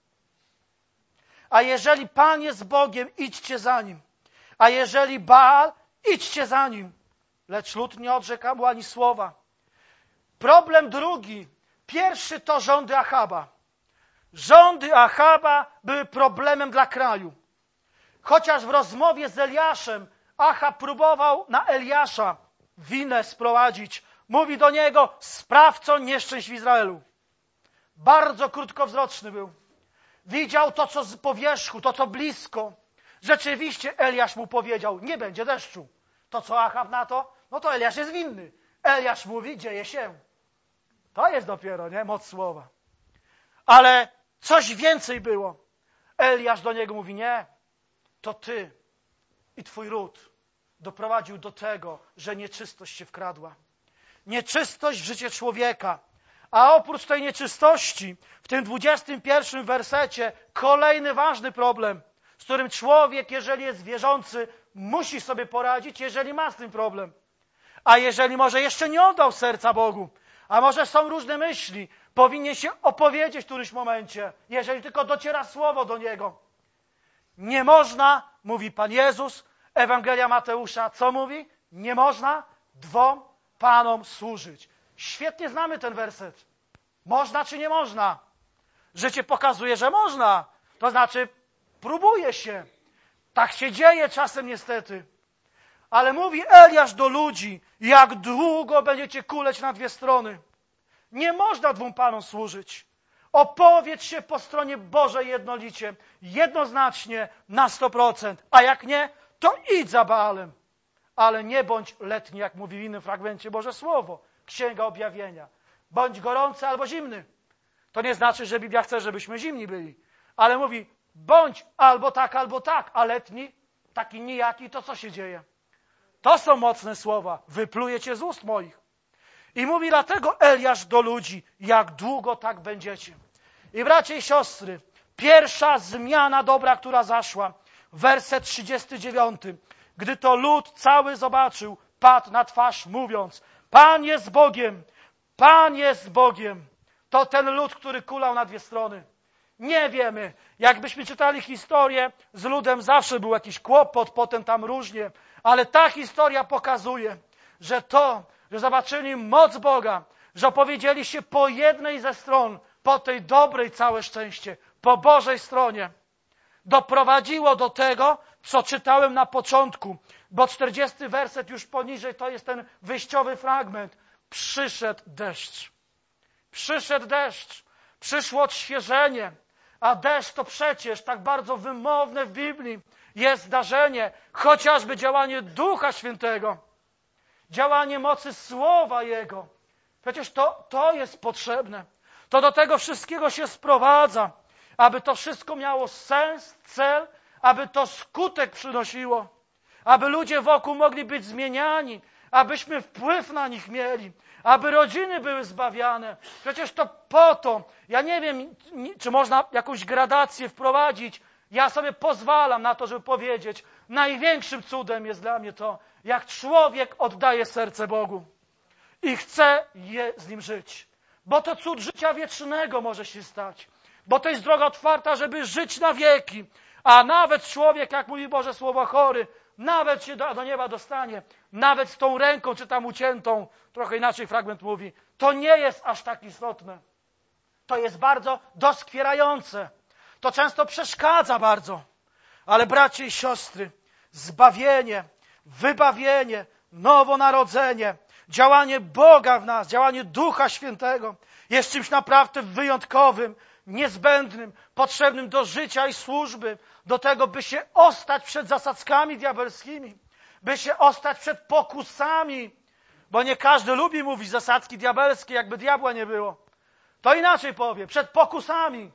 A jeżeli Pan jest Bogiem, idźcie za Nim. A jeżeli Baal, idźcie za Nim. Lecz lud nie odrzekł mu ani słowa. Problem drugi. Pierwszy to rządy Achaba. Rządy Achaba były problemem dla kraju. Chociaż w rozmowie z Eliaszem Achab próbował na Eliasza winę sprowadzić. Mówi do niego: sprawco nieszczęść w Izraelu. Bardzo krótkowzroczny był. Widział to, co z powierzchu, to, co blisko. Rzeczywiście Eliasz mu powiedział: nie będzie deszczu. To, co Achab na to? No to Eliasz jest winny. Eliasz mówi: dzieje się. To jest dopiero, nie? Moc słowa. Ale coś więcej było. Eliasz do niego mówi: nie, to ty i twój ród doprowadził do tego, że nieczystość się wkradła. Nieczystość w życie człowieka. A oprócz tej nieczystości, w tym 21 wersecie, kolejny ważny problem, z którym człowiek, jeżeli jest wierzący, musi sobie poradzić, jeżeli ma z tym problem. A jeżeli może jeszcze nie oddał serca Bogu, a może są różne myśli, powinien się opowiedzieć w którymś momencie, jeżeli tylko dociera słowo do niego. Nie można, mówi Pan Jezus, Ewangelia Mateusza, co mówi? Nie można 2 panom służyć. Świetnie znamy ten werset. Można czy nie można? Życie pokazuje, że można. To znaczy, próbuje się. Tak się dzieje czasem niestety. Ale mówi Eliasz do ludzi: jak długo będziecie kuleć na 2 strony? Nie można 2 panom służyć. Opowiedz się po stronie Bożej jednolicie, jednoznacznie, na 100%. A jak nie, to idź za Baalem. ale nie bądź letni, jak mówi w innym fragmencie Boże Słowo. Księga Objawienia. Bądź gorący albo zimny. To nie znaczy, że Biblia chce, żebyśmy zimni byli. Ale mówi, bądź albo tak, a letni, taki nijaki, to co się dzieje? To są mocne słowa. Wypluję cię z ust moich. I mówi dlatego Eliasz do ludzi, jak długo tak będziecie. I bracia i siostry, pierwsza zmiana dobra, która zaszła, werset 39. Gdy to lud cały zobaczył, padł na twarz, mówiąc, Pan jest Bogiem, Pan jest Bogiem. To ten lud, który kulał na dwie strony. Nie wiemy. Jakbyśmy czytali historię, z ludem zawsze był jakiś kłopot, potem tam różnie. Ale ta historia pokazuje, że zobaczyli moc Boga, że opowiedzieli się po jednej ze stron, po tej dobrej całe szczęście, po Bożej stronie, doprowadziło do tego, co czytałem na początku, bo 40 werset już poniżej to jest ten wyjściowy fragment. Przyszedł deszcz. Przyszedł deszcz. Przyszło odświeżenie. A deszcz to przecież tak bardzo wymowne w Biblii jest zdarzenie, chociażby działanie Ducha Świętego, działanie mocy Słowa Jego. Przecież to jest potrzebne. To do tego wszystkiego się sprowadza, aby to wszystko miało sens, cel, aby to skutek przynosiło, aby ludzie wokół mogli być zmieniani, abyśmy wpływ na nich mieli, aby rodziny były zbawiane. Przecież to po to, ja nie wiem, czy można jakąś gradację wprowadzić. Ja sobie pozwalam na to, żeby powiedzieć, największym cudem jest dla mnie to, jak człowiek oddaje serce Bogu i chce z Nim żyć. Bo to cud życia wiecznego może się stać. Bo to jest droga otwarta, żeby żyć na wieki. A nawet człowiek, jak mówi Boże Słowo, chory, nawet się do nieba dostanie, nawet z tą ręką, czy tam uciętą, trochę inaczej fragment mówi, to nie jest aż tak istotne. To jest bardzo doskwierające. To często przeszkadza bardzo. Ale bracie i siostry, zbawienie, wybawienie, nowonarodzenie, działanie Boga w nas, działanie Ducha Świętego jest czymś naprawdę wyjątkowym, niezbędnym, potrzebnym do życia i służby, do tego, by się ostać przed zasadzkami diabelskimi, by się ostać przed pokusami, bo nie każdy lubi mówić zasadzki diabelskie, jakby diabła nie było. To inaczej powie, przed pokusami.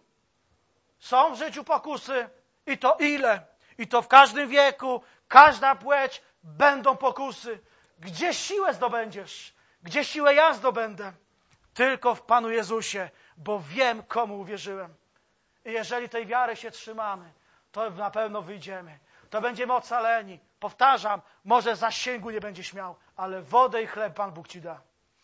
Są w życiu pokusy i to ile? I to w każdym wieku, każda płeć będą pokusy. Gdzie siłę zdobędziesz? Gdzie siłę ja zdobędę? Tylko w Panu Jezusie, bo wiem, komu uwierzyłem. I jeżeli tej wiary się trzymamy, to na pewno wyjdziemy. To będziemy ocaleni. Powtarzam, może zasięgu nie będziesz miał, ale wodę i chleb Pan Bóg ci da.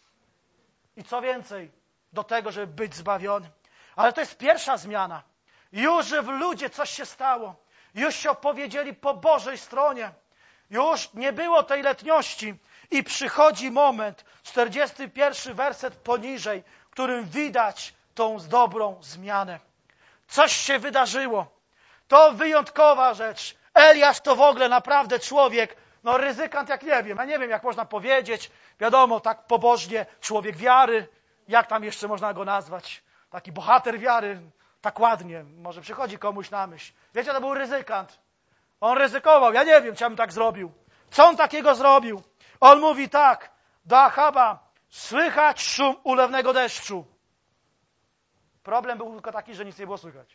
I co więcej, do tego, żeby być zbawionym. Ale to jest pierwsza zmiana. Już w ludzie coś się stało. Już się opowiedzieli po Bożej stronie. Już nie było tej letniości. I przychodzi moment, 41 werset poniżej, w którym widać tą dobrą zmianę. Coś się wydarzyło. To wyjątkowa rzecz. Eliasz to w ogóle naprawdę człowiek, ryzykant jak nie wiem. Ja nie wiem, jak można powiedzieć. Wiadomo, tak pobożnie, człowiek wiary. Jak tam jeszcze można go nazwać? Taki bohater wiary. Tak ładnie. Może przychodzi komuś na myśl. Wiecie, to był ryzykant. On ryzykował. Ja nie wiem, czy ja bym tak zrobił. Co on takiego zrobił? On mówi tak do Achaba. Słychać szum ulewnego deszczu. Problem był tylko taki, że nic nie było słychać.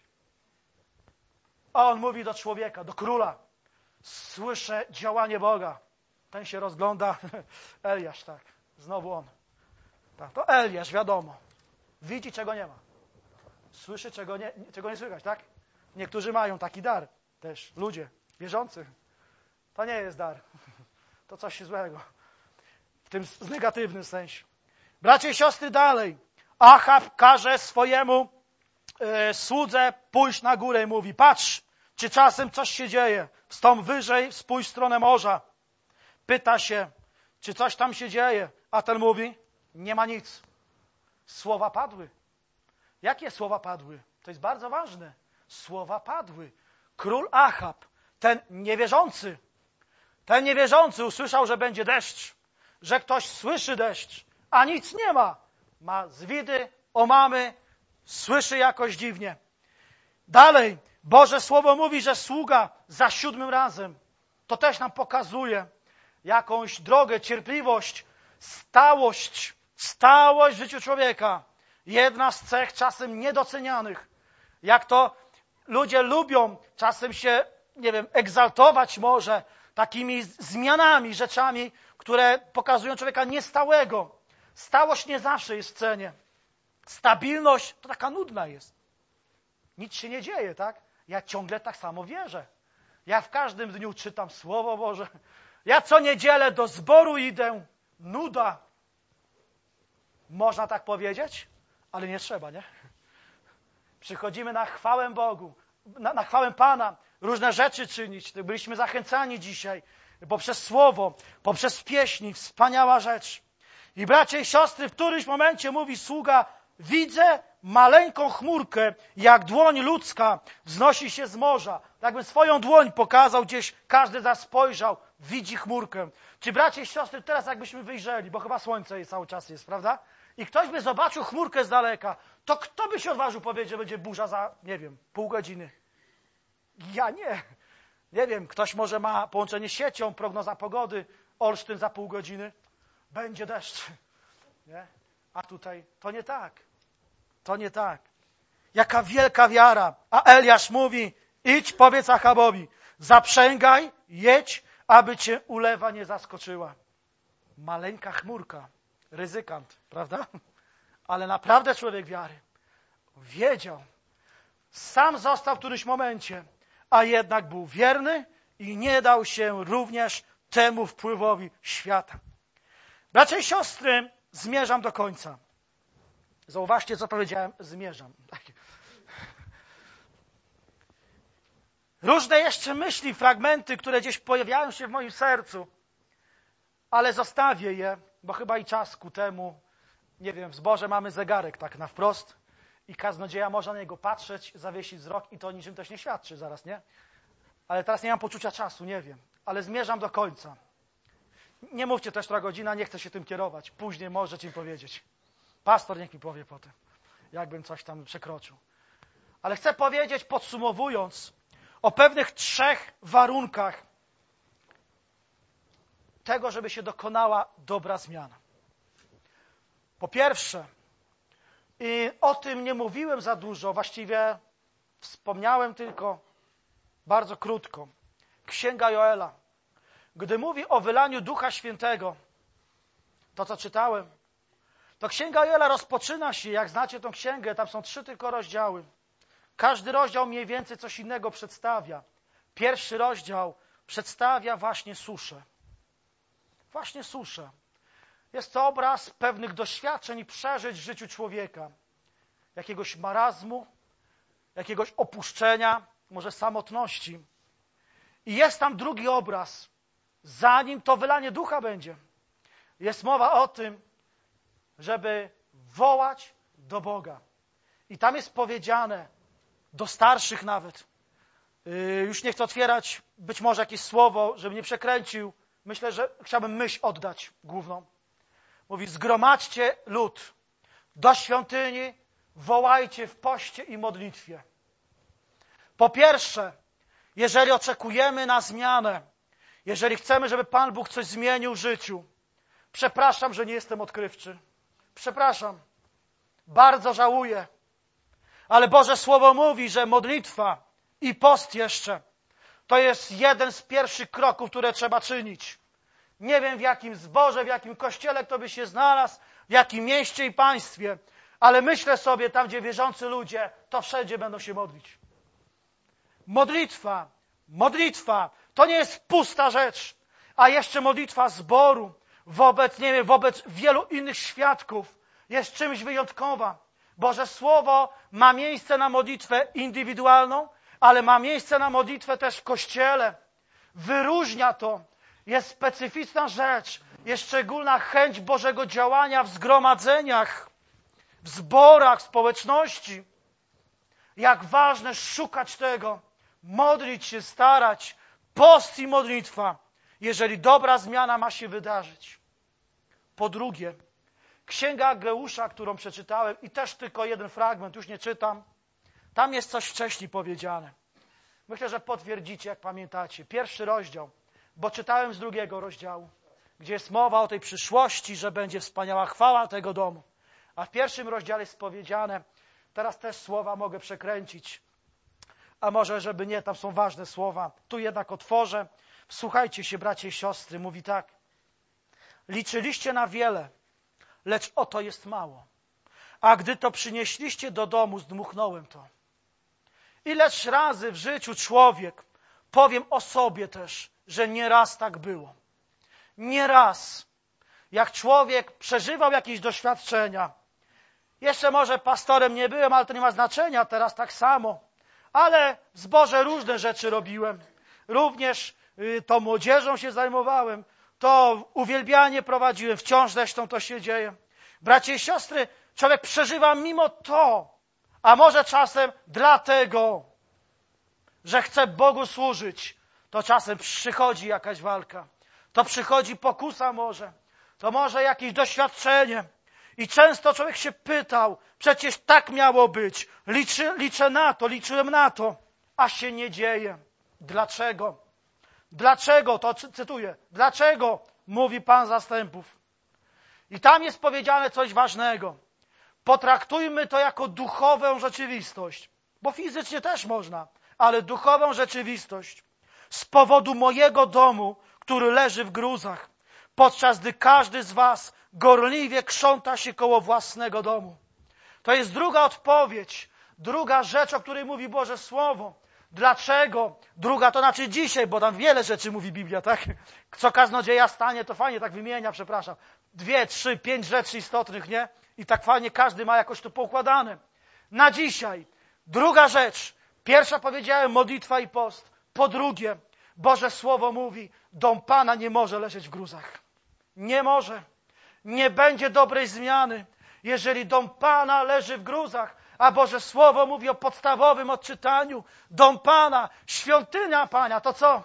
A on mówi do człowieka, do króla. Słyszę działanie Boga. Ten się rozgląda. Eliasz, tak. Znowu on. Tak, to Eliasz, wiadomo. Widzi, czego nie ma. Słyszy, czego nie słychać, tak? Niektórzy mają taki dar też. Ludzie wierzący. To nie jest dar. To coś złego. W tym negatywnym sensie. Bracia i siostry, dalej. Achab każe swojemu słudze pójść na górę i mówi, patrz, czy czasem coś się dzieje. Wstąp wyżej, spójrz w stronę morza. Pyta się, czy coś tam się dzieje. A ten mówi, nie ma nic. Słowa padły. Jakie słowa padły? To jest bardzo ważne. Słowa padły. Król Achab, ten niewierzący usłyszał, że będzie deszcz, że ktoś słyszy deszcz, a nic nie ma. Ma zwidy, omamy, słyszy jakoś dziwnie. Dalej, Boże Słowo mówi, że sługa za 7 razem. To też nam pokazuje, jakąś drogę, cierpliwość, stałość w życiu człowieka. Jedna z cech czasem niedocenianych. Jak to ludzie lubią czasem się, nie wiem, egzaltować może takimi zmianami, rzeczami, które pokazują człowieka niestałego. Stałość nie zawsze jest w cenie. Stabilność to taka nudna jest. Nic się nie dzieje, tak? Ja ciągle tak samo wierzę. Ja w każdym dniu czytam Słowo Boże. Ja co niedzielę do zboru idę. Nuda. Można tak powiedzieć? Ale nie trzeba, nie? Przychodzimy na chwałę Bogu, na chwałę Pana, różne rzeczy czynić. Byliśmy zachęcani dzisiaj poprzez Słowo, poprzez pieśni. Wspaniała rzecz. I bracia i siostry, w którymś momencie mówi sługa, widzę maleńką chmurkę, jak dłoń ludzka wznosi się z morza. Jakbym swoją dłoń pokazał gdzieś, każdy z nas spojrzał, widzi chmurkę. Czy bracia i siostry, teraz jakbyśmy wyjrzeli, bo chyba słońce cały czas jest, prawda? I ktoś by zobaczył chmurkę z daleka, to kto by się odważył powiedzieć, że będzie burza za, nie wiem, pół godziny? Ja nie. Nie wiem, ktoś może ma połączenie z siecią, prognoza pogody, Olsztyn za pół godziny. Będzie deszcz. Nie? A tutaj to nie tak. To nie tak. Jaka wielka wiara. A Eliasz mówi, idź, powiedz Achabowi, zaprzęgaj, jedź, aby cię ulewa nie zaskoczyła. Maleńka chmurka. Ryzykant, prawda? Ale naprawdę człowiek wiary. Wiedział. Sam został w którymś momencie, a jednak był wierny i nie dał się również temu wpływowi świata. Bracia i siostry, zmierzam do końca. Zauważcie, co powiedziałem, zmierzam. Różne jeszcze myśli, fragmenty, które gdzieś pojawiają się w moim sercu, ale zostawię je, bo chyba i czas ku temu, nie wiem, w zborze mamy zegarek tak na wprost i kaznodzieja może na niego patrzeć, zawiesić wzrok i to niczym też nie świadczy zaraz, nie? Ale teraz nie mam poczucia czasu, nie wiem, ale zmierzam do końca. Nie mówcie też, która godzina, nie chcę się tym kierować. Później możecie im powiedzieć. Pastor niech mi powie potem, jakbym coś tam przekroczył. Ale chcę powiedzieć, podsumowując, o pewnych 3 warunkach tego, żeby się dokonała dobra zmiana. Po pierwsze, i o tym nie mówiłem za dużo, właściwie wspomniałem tylko bardzo krótko. Księga Joela. Gdy mówi o wylaniu Ducha Świętego, to co czytałem, to Księga Joela rozpoczyna się, jak znacie tą księgę, tam są 3 tylko rozdziały. Każdy rozdział mniej więcej coś innego przedstawia. Pierwszy rozdział przedstawia właśnie suszę. Właśnie suszę. Jest to obraz pewnych doświadczeń i przeżyć w życiu człowieka. Jakiegoś marazmu, jakiegoś opuszczenia, może samotności. I jest tam drugi obraz. Zanim to wylanie ducha będzie, jest mowa o tym, żeby wołać do Boga. I tam jest powiedziane, do starszych nawet, już nie chcę otwierać być może jakieś słowo, żebym nie przekręcił, myślę, że chciałbym myśl oddać główną. Mówi, zgromadźcie lud do świątyni, wołajcie w poście i modlitwie. Po pierwsze, jeżeli oczekujemy na zmianę, jeżeli chcemy, żeby Pan Bóg coś zmienił w życiu, przepraszam, że nie jestem odkrywczy. Przepraszam. Bardzo żałuję. Ale Boże Słowo mówi, że modlitwa i post jeszcze to jest jeden z pierwszych kroków, które trzeba czynić. Nie wiem, w jakim zborze, w jakim kościele kto by się znalazł, w jakim mieście i państwie, ale myślę sobie, tam gdzie wierzący ludzie, to wszędzie będą się modlić. Modlitwa to nie jest pusta rzecz, a jeszcze modlitwa zboru wobec, nie wiem, wobec wielu innych świadków jest czymś wyjątkowa. Boże Słowo ma miejsce na modlitwę indywidualną, ale ma miejsce na modlitwę też w Kościele. Wyróżnia to. Jest specyficzna rzecz. Jest szczególna chęć Bożego działania w zgromadzeniach, w zborach, w społeczności. Jak ważne szukać tego, modlić się, starać. Post i modlitwa, jeżeli dobra zmiana ma się wydarzyć. Po drugie, Księga Ageusza, którą przeczytałem i też tylko jeden fragment, już nie czytam, tam jest coś wcześniej powiedziane. Myślę, że potwierdzicie, jak pamiętacie. 1. rozdział. Bo czytałem z 2 rozdziału, gdzie jest mowa o tej przyszłości, że będzie wspaniała chwała tego domu. A w 1 rozdziale jest powiedziane, teraz też słowa mogę przekręcić, a może żeby nie, tam są ważne słowa. Tu jednak otworzę. Wsłuchajcie się, bracia i siostry, mówi tak. Liczyliście na wiele, lecz oto jest mało. A gdy to przynieśliście do domu, zdmuchnąłem to. Ileż razy w życiu człowiek, powiem o sobie też, że nieraz tak było. Nieraz, jak człowiek przeżywał jakieś doświadczenia, jeszcze może pastorem nie byłem, ale to nie ma znaczenia, teraz tak samo, ale w zborze różne rzeczy robiłem. Również to młodzieżą się zajmowałem, to uwielbianie prowadziłem, wciąż zresztą to się dzieje. Bracia i siostry, człowiek przeżywa mimo to, a może czasem dlatego, że chce Bogu służyć, to czasem przychodzi jakaś walka, to przychodzi pokusa to może jakieś doświadczenie. I często człowiek się pytał, przecież tak miało być, liczę na to, liczyłem na to, a się nie dzieje. Dlaczego? Dlaczego? To cytuję. Dlaczego? Mówi Pan zastępów. I tam jest powiedziane coś ważnego. Potraktujmy to jako duchową rzeczywistość, bo fizycznie też można, ale duchową rzeczywistość. Z powodu mojego domu, który leży w gruzach, podczas gdy każdy z was gorliwie krząta się koło własnego domu. To jest druga odpowiedź, druga rzecz, o której mówi Boże Słowo. Dlaczego? Druga to znaczy dzisiaj, bo tam wiele rzeczy mówi Biblia, tak? Co kaznodzieja stanie, to fajnie tak wymienia, przepraszam. 2, 3, 5 rzeczy istotnych, nie? I tak fajnie każdy ma jakoś to poukładane. Na dzisiaj. Druga rzecz. Pierwsza powiedziałem modlitwa i post. Po drugie, Boże Słowo mówi, dom Pana nie może leżeć w gruzach. Nie może. Nie będzie dobrej zmiany, jeżeli dom Pana leży w gruzach. A Boże Słowo mówi o podstawowym odczytaniu. Dom Pana, świątynia Pana, to co?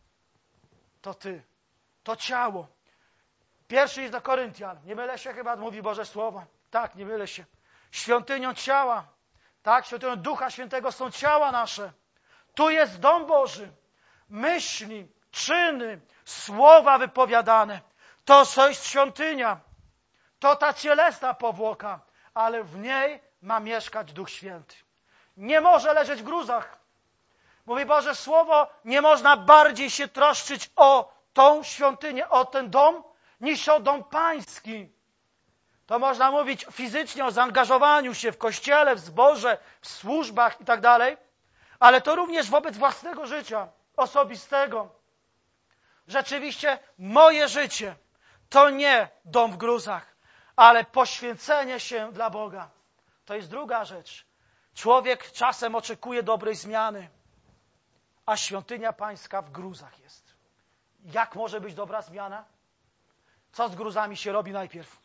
To Ty. To ciało. 1 list do Koryntian. Nie mylę się chyba, mówi Boże Słowo. Tak, nie mylę się. Świątynią ciała. Tak, świątynią Ducha Świętego są ciała nasze. Tu jest dom Boży. Myśli, czyny, słowa wypowiadane. To jest świątynia. To ta cielesna powłoka, ale w niej ma mieszkać Duch Święty. Nie może leżeć w gruzach. Mówi Boże Słowo, nie można bardziej się troszczyć o tą świątynię, o ten dom, niż o dom pański. To można mówić fizycznie o zaangażowaniu się w kościele, w zborze, w służbach i tak dalej, ale to również wobec własnego życia osobistego. Rzeczywiście moje życie to nie dom w gruzach, ale poświęcenie się dla Boga. To jest druga rzecz. Człowiek czasem oczekuje dobrej zmiany, a świątynia pańska w gruzach jest. Jak może być dobra zmiana? Co z gruzami się robi najpierw?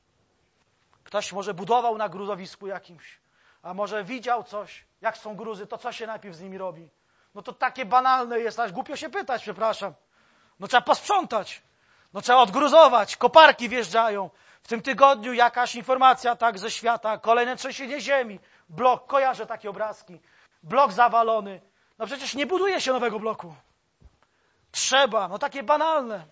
Ktoś może budował na gruzowisku jakimś, a może widział coś, jak są gruzy, to co się najpierw z nimi robi? No to takie banalne jest, aż głupio się pytać, przepraszam. No trzeba posprzątać, no trzeba odgruzować, koparki wjeżdżają. W tym tygodniu jakaś informacja tak ze świata, kolejne trzęsienie ziemi, blok, kojarzę takie obrazki, blok zawalony. No przecież nie buduje się nowego bloku. Trzeba, no takie banalne.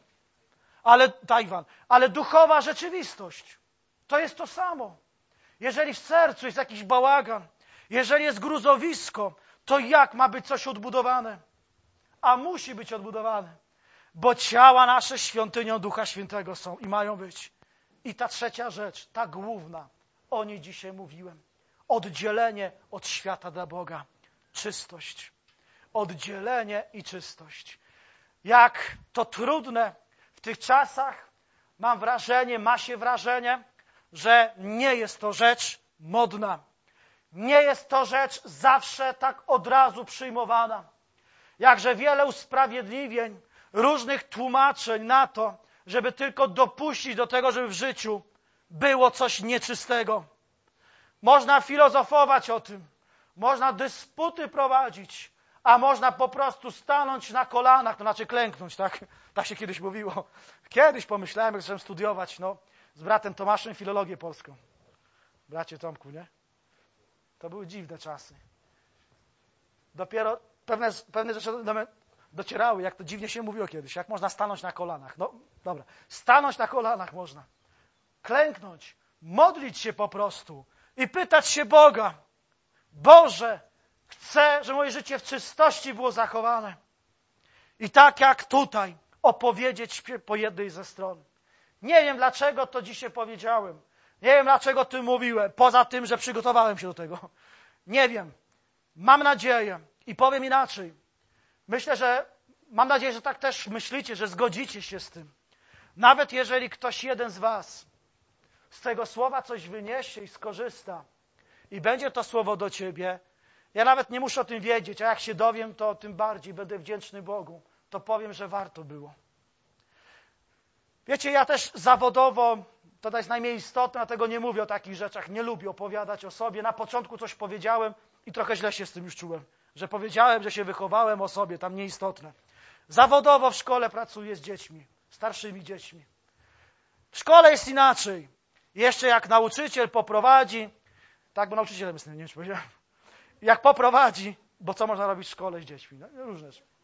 Ale duchowa rzeczywistość to jest to samo. Jeżeli w sercu jest jakiś bałagan, jeżeli jest gruzowisko, to jak ma być coś odbudowane? A musi być odbudowane, bo ciała nasze świątynią Ducha Świętego są i mają być. I ta trzecia rzecz, ta główna, o niej dzisiaj mówiłem. Oddzielenie od świata dla Boga. Czystość. Oddzielenie i czystość. Jak to trudne w tych czasach, ma się wrażenie, że nie jest to rzecz modna. Nie jest to rzecz zawsze tak od razu przyjmowana. Jakże wiele usprawiedliwień, różnych tłumaczeń na to, żeby tylko dopuścić do tego, żeby w życiu było coś nieczystego. Można filozofować o tym, można dysputy prowadzić, a można po prostu stanąć na kolanach, to znaczy klęknąć, tak? Tak się kiedyś mówiło. Kiedyś pomyślałem, że zacząłem studiować, z bratem Tomaszem filologię polską. Bracie Tomku, nie? To były dziwne czasy. Dopiero pewne rzeczy docierały, jak to dziwnie się mówiło kiedyś, jak można stanąć na kolanach. No dobra, stanąć na kolanach można. Klęknąć, modlić się po prostu i pytać się Boga. Boże, chcę, żeby moje życie w czystości było zachowane. I tak jak tutaj opowiedzieć po jednej ze stron. Nie wiem, dlaczego to dzisiaj powiedziałem. Nie wiem, dlaczego tym mówiłem, poza tym, że przygotowałem się do tego. Nie wiem. Mam nadzieję i powiem inaczej. Mam nadzieję, że tak też myślicie, że zgodzicie się z tym. Nawet jeżeli ktoś jeden z was z tego słowa coś wyniesie i skorzysta i będzie to słowo do ciebie, ja nawet nie muszę o tym wiedzieć, a jak się dowiem, to tym bardziej będę wdzięczny Bogu. To powiem, że warto było. Wiecie, ja też zawodowo, to jest najmniej istotne, dlatego nie mówię o takich rzeczach, nie lubię opowiadać o sobie. Na początku coś powiedziałem i trochę źle się z tym już czułem, że powiedziałem, że się wychowałem o sobie, tam nieistotne. Zawodowo w szkole pracuję z dziećmi, starszymi dziećmi. W szkole jest inaczej. Jeszcze jak nauczyciel poprowadzi, tak, bo nauczycielem jestem, nie wiem, czy powiedziałem. Jak poprowadzi, bo co można robić w szkole z dziećmi? No, różne rzeczy.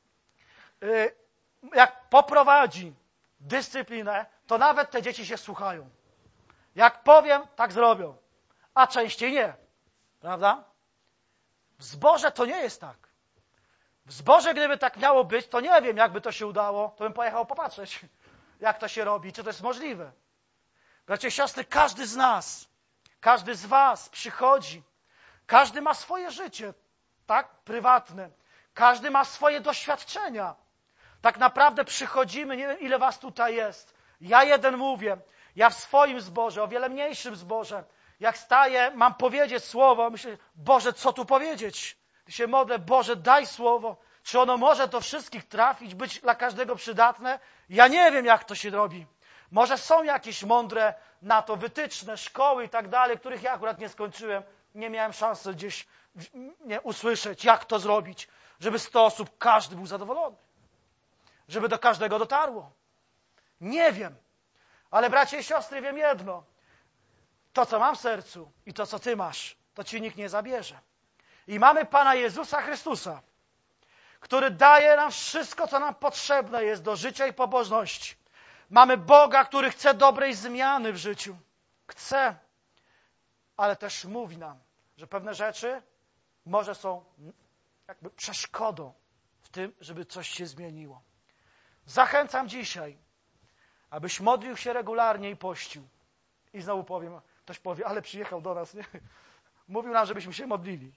Jak poprowadzi dyscyplinę, to nawet te dzieci się słuchają. Jak powiem, tak zrobią. A częściej nie. Prawda? W zborze to nie jest tak. W zborze, gdyby tak miało być, to nie wiem, jakby to się udało, to bym pojechał popatrzeć, jak to się robi, czy to jest możliwe. Bracia i siostry, każdy z nas, każdy z was przychodzi, każdy ma swoje życie, tak, prywatne. Każdy ma swoje doświadczenia. Tak naprawdę przychodzimy, nie wiem, ile was tutaj jest. Ja jeden mówię, ja w swoim zborze, o wiele mniejszym zborze, jak staję, mam powiedzieć słowo, myślę, Boże, co tu powiedzieć? Się modlę, Boże, daj słowo. Czy ono może do wszystkich trafić, być dla każdego przydatne? Ja nie wiem, jak to się robi. Może są jakieś mądre na to wytyczne, szkoły i tak dalej, których ja akurat nie skończyłem. Nie miałem szansy gdzieś usłyszeć, jak to zrobić, żeby 100 osób, każdy był zadowolony. Żeby do każdego dotarło. Nie wiem. Ale bracia i siostry, wiem jedno. To, co mam w sercu i to, co ty masz, to ci nikt nie zabierze. I mamy Pana Jezusa Chrystusa, który daje nam wszystko, co nam potrzebne jest do życia i pobożności. Mamy Boga, który chce dobrej zmiany w życiu. Chce, ale też mówi nam, że pewne rzeczy może są jakby przeszkodą w tym, żeby coś się zmieniło. Zachęcam dzisiaj, abyś modlił się regularnie i pościł. I znowu powiem, ktoś powie, ale przyjechał do nas, nie? Mówił nam, żebyśmy się modlili.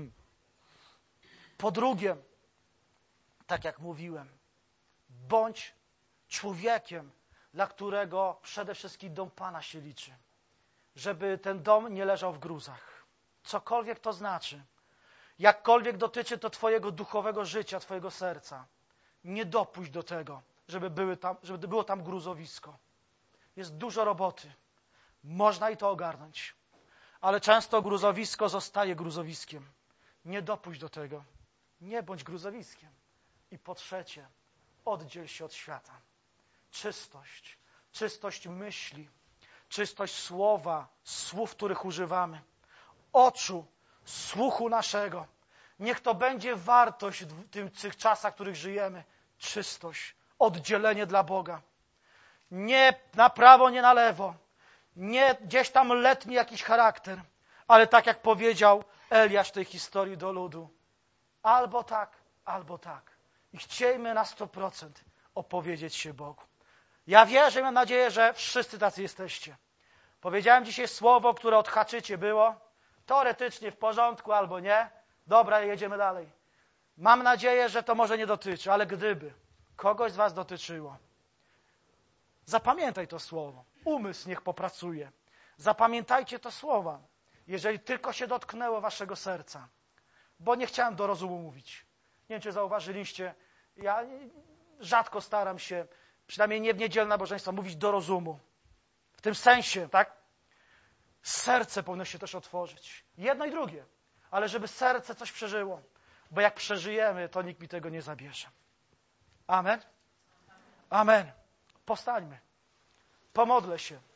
Po drugie, tak jak mówiłem, bądź człowiekiem, dla którego przede wszystkim dom Pana się liczy. Żeby ten dom nie leżał w gruzach. Cokolwiek to znaczy. Jakkolwiek dotyczy to twojego duchowego życia, twojego serca. Nie dopuść do tego, żeby było tam gruzowisko. Jest dużo roboty. Można i to ogarnąć. Ale często gruzowisko zostaje gruzowiskiem. Nie dopuść do tego. Nie bądź gruzowiskiem. I po trzecie, oddziel się od świata. Czystość. Czystość myśli. Czystość słowa, słów, których używamy. Oczu, słuchu naszego. Niech to będzie wartość w tych czasach, w których żyjemy. Czystość, oddzielenie dla Boga. Nie na prawo, nie na lewo. Nie gdzieś tam letni jakiś charakter, ale tak jak powiedział Eliasz w tej historii do ludu. Albo tak, albo tak. I chciejmy na 100% opowiedzieć się Bogu. Ja wierzę i mam nadzieję, że wszyscy tacy jesteście. Powiedziałem dzisiaj słowo, które odhaczycie było. Teoretycznie w porządku albo nie. Dobra, jedziemy dalej. Mam nadzieję, że to może nie dotyczy, ale gdyby kogoś z was dotyczyło, zapamiętaj to słowo. Umysł niech popracuje. Zapamiętajcie to słowa, jeżeli tylko się dotknęło waszego serca. Bo nie chciałem do rozumu mówić. Nie wiem, czy zauważyliście, ja rzadko staram się, przynajmniej nie w niedzielne nabożeństwa, mówić do rozumu. W tym sensie, tak? Serce powinno się też otworzyć. Jedno i drugie. Ale żeby serce coś przeżyło. Bo jak przeżyjemy, to nikt mi tego nie zabierze. Amen? Amen. Powstańmy. Pomodlę się.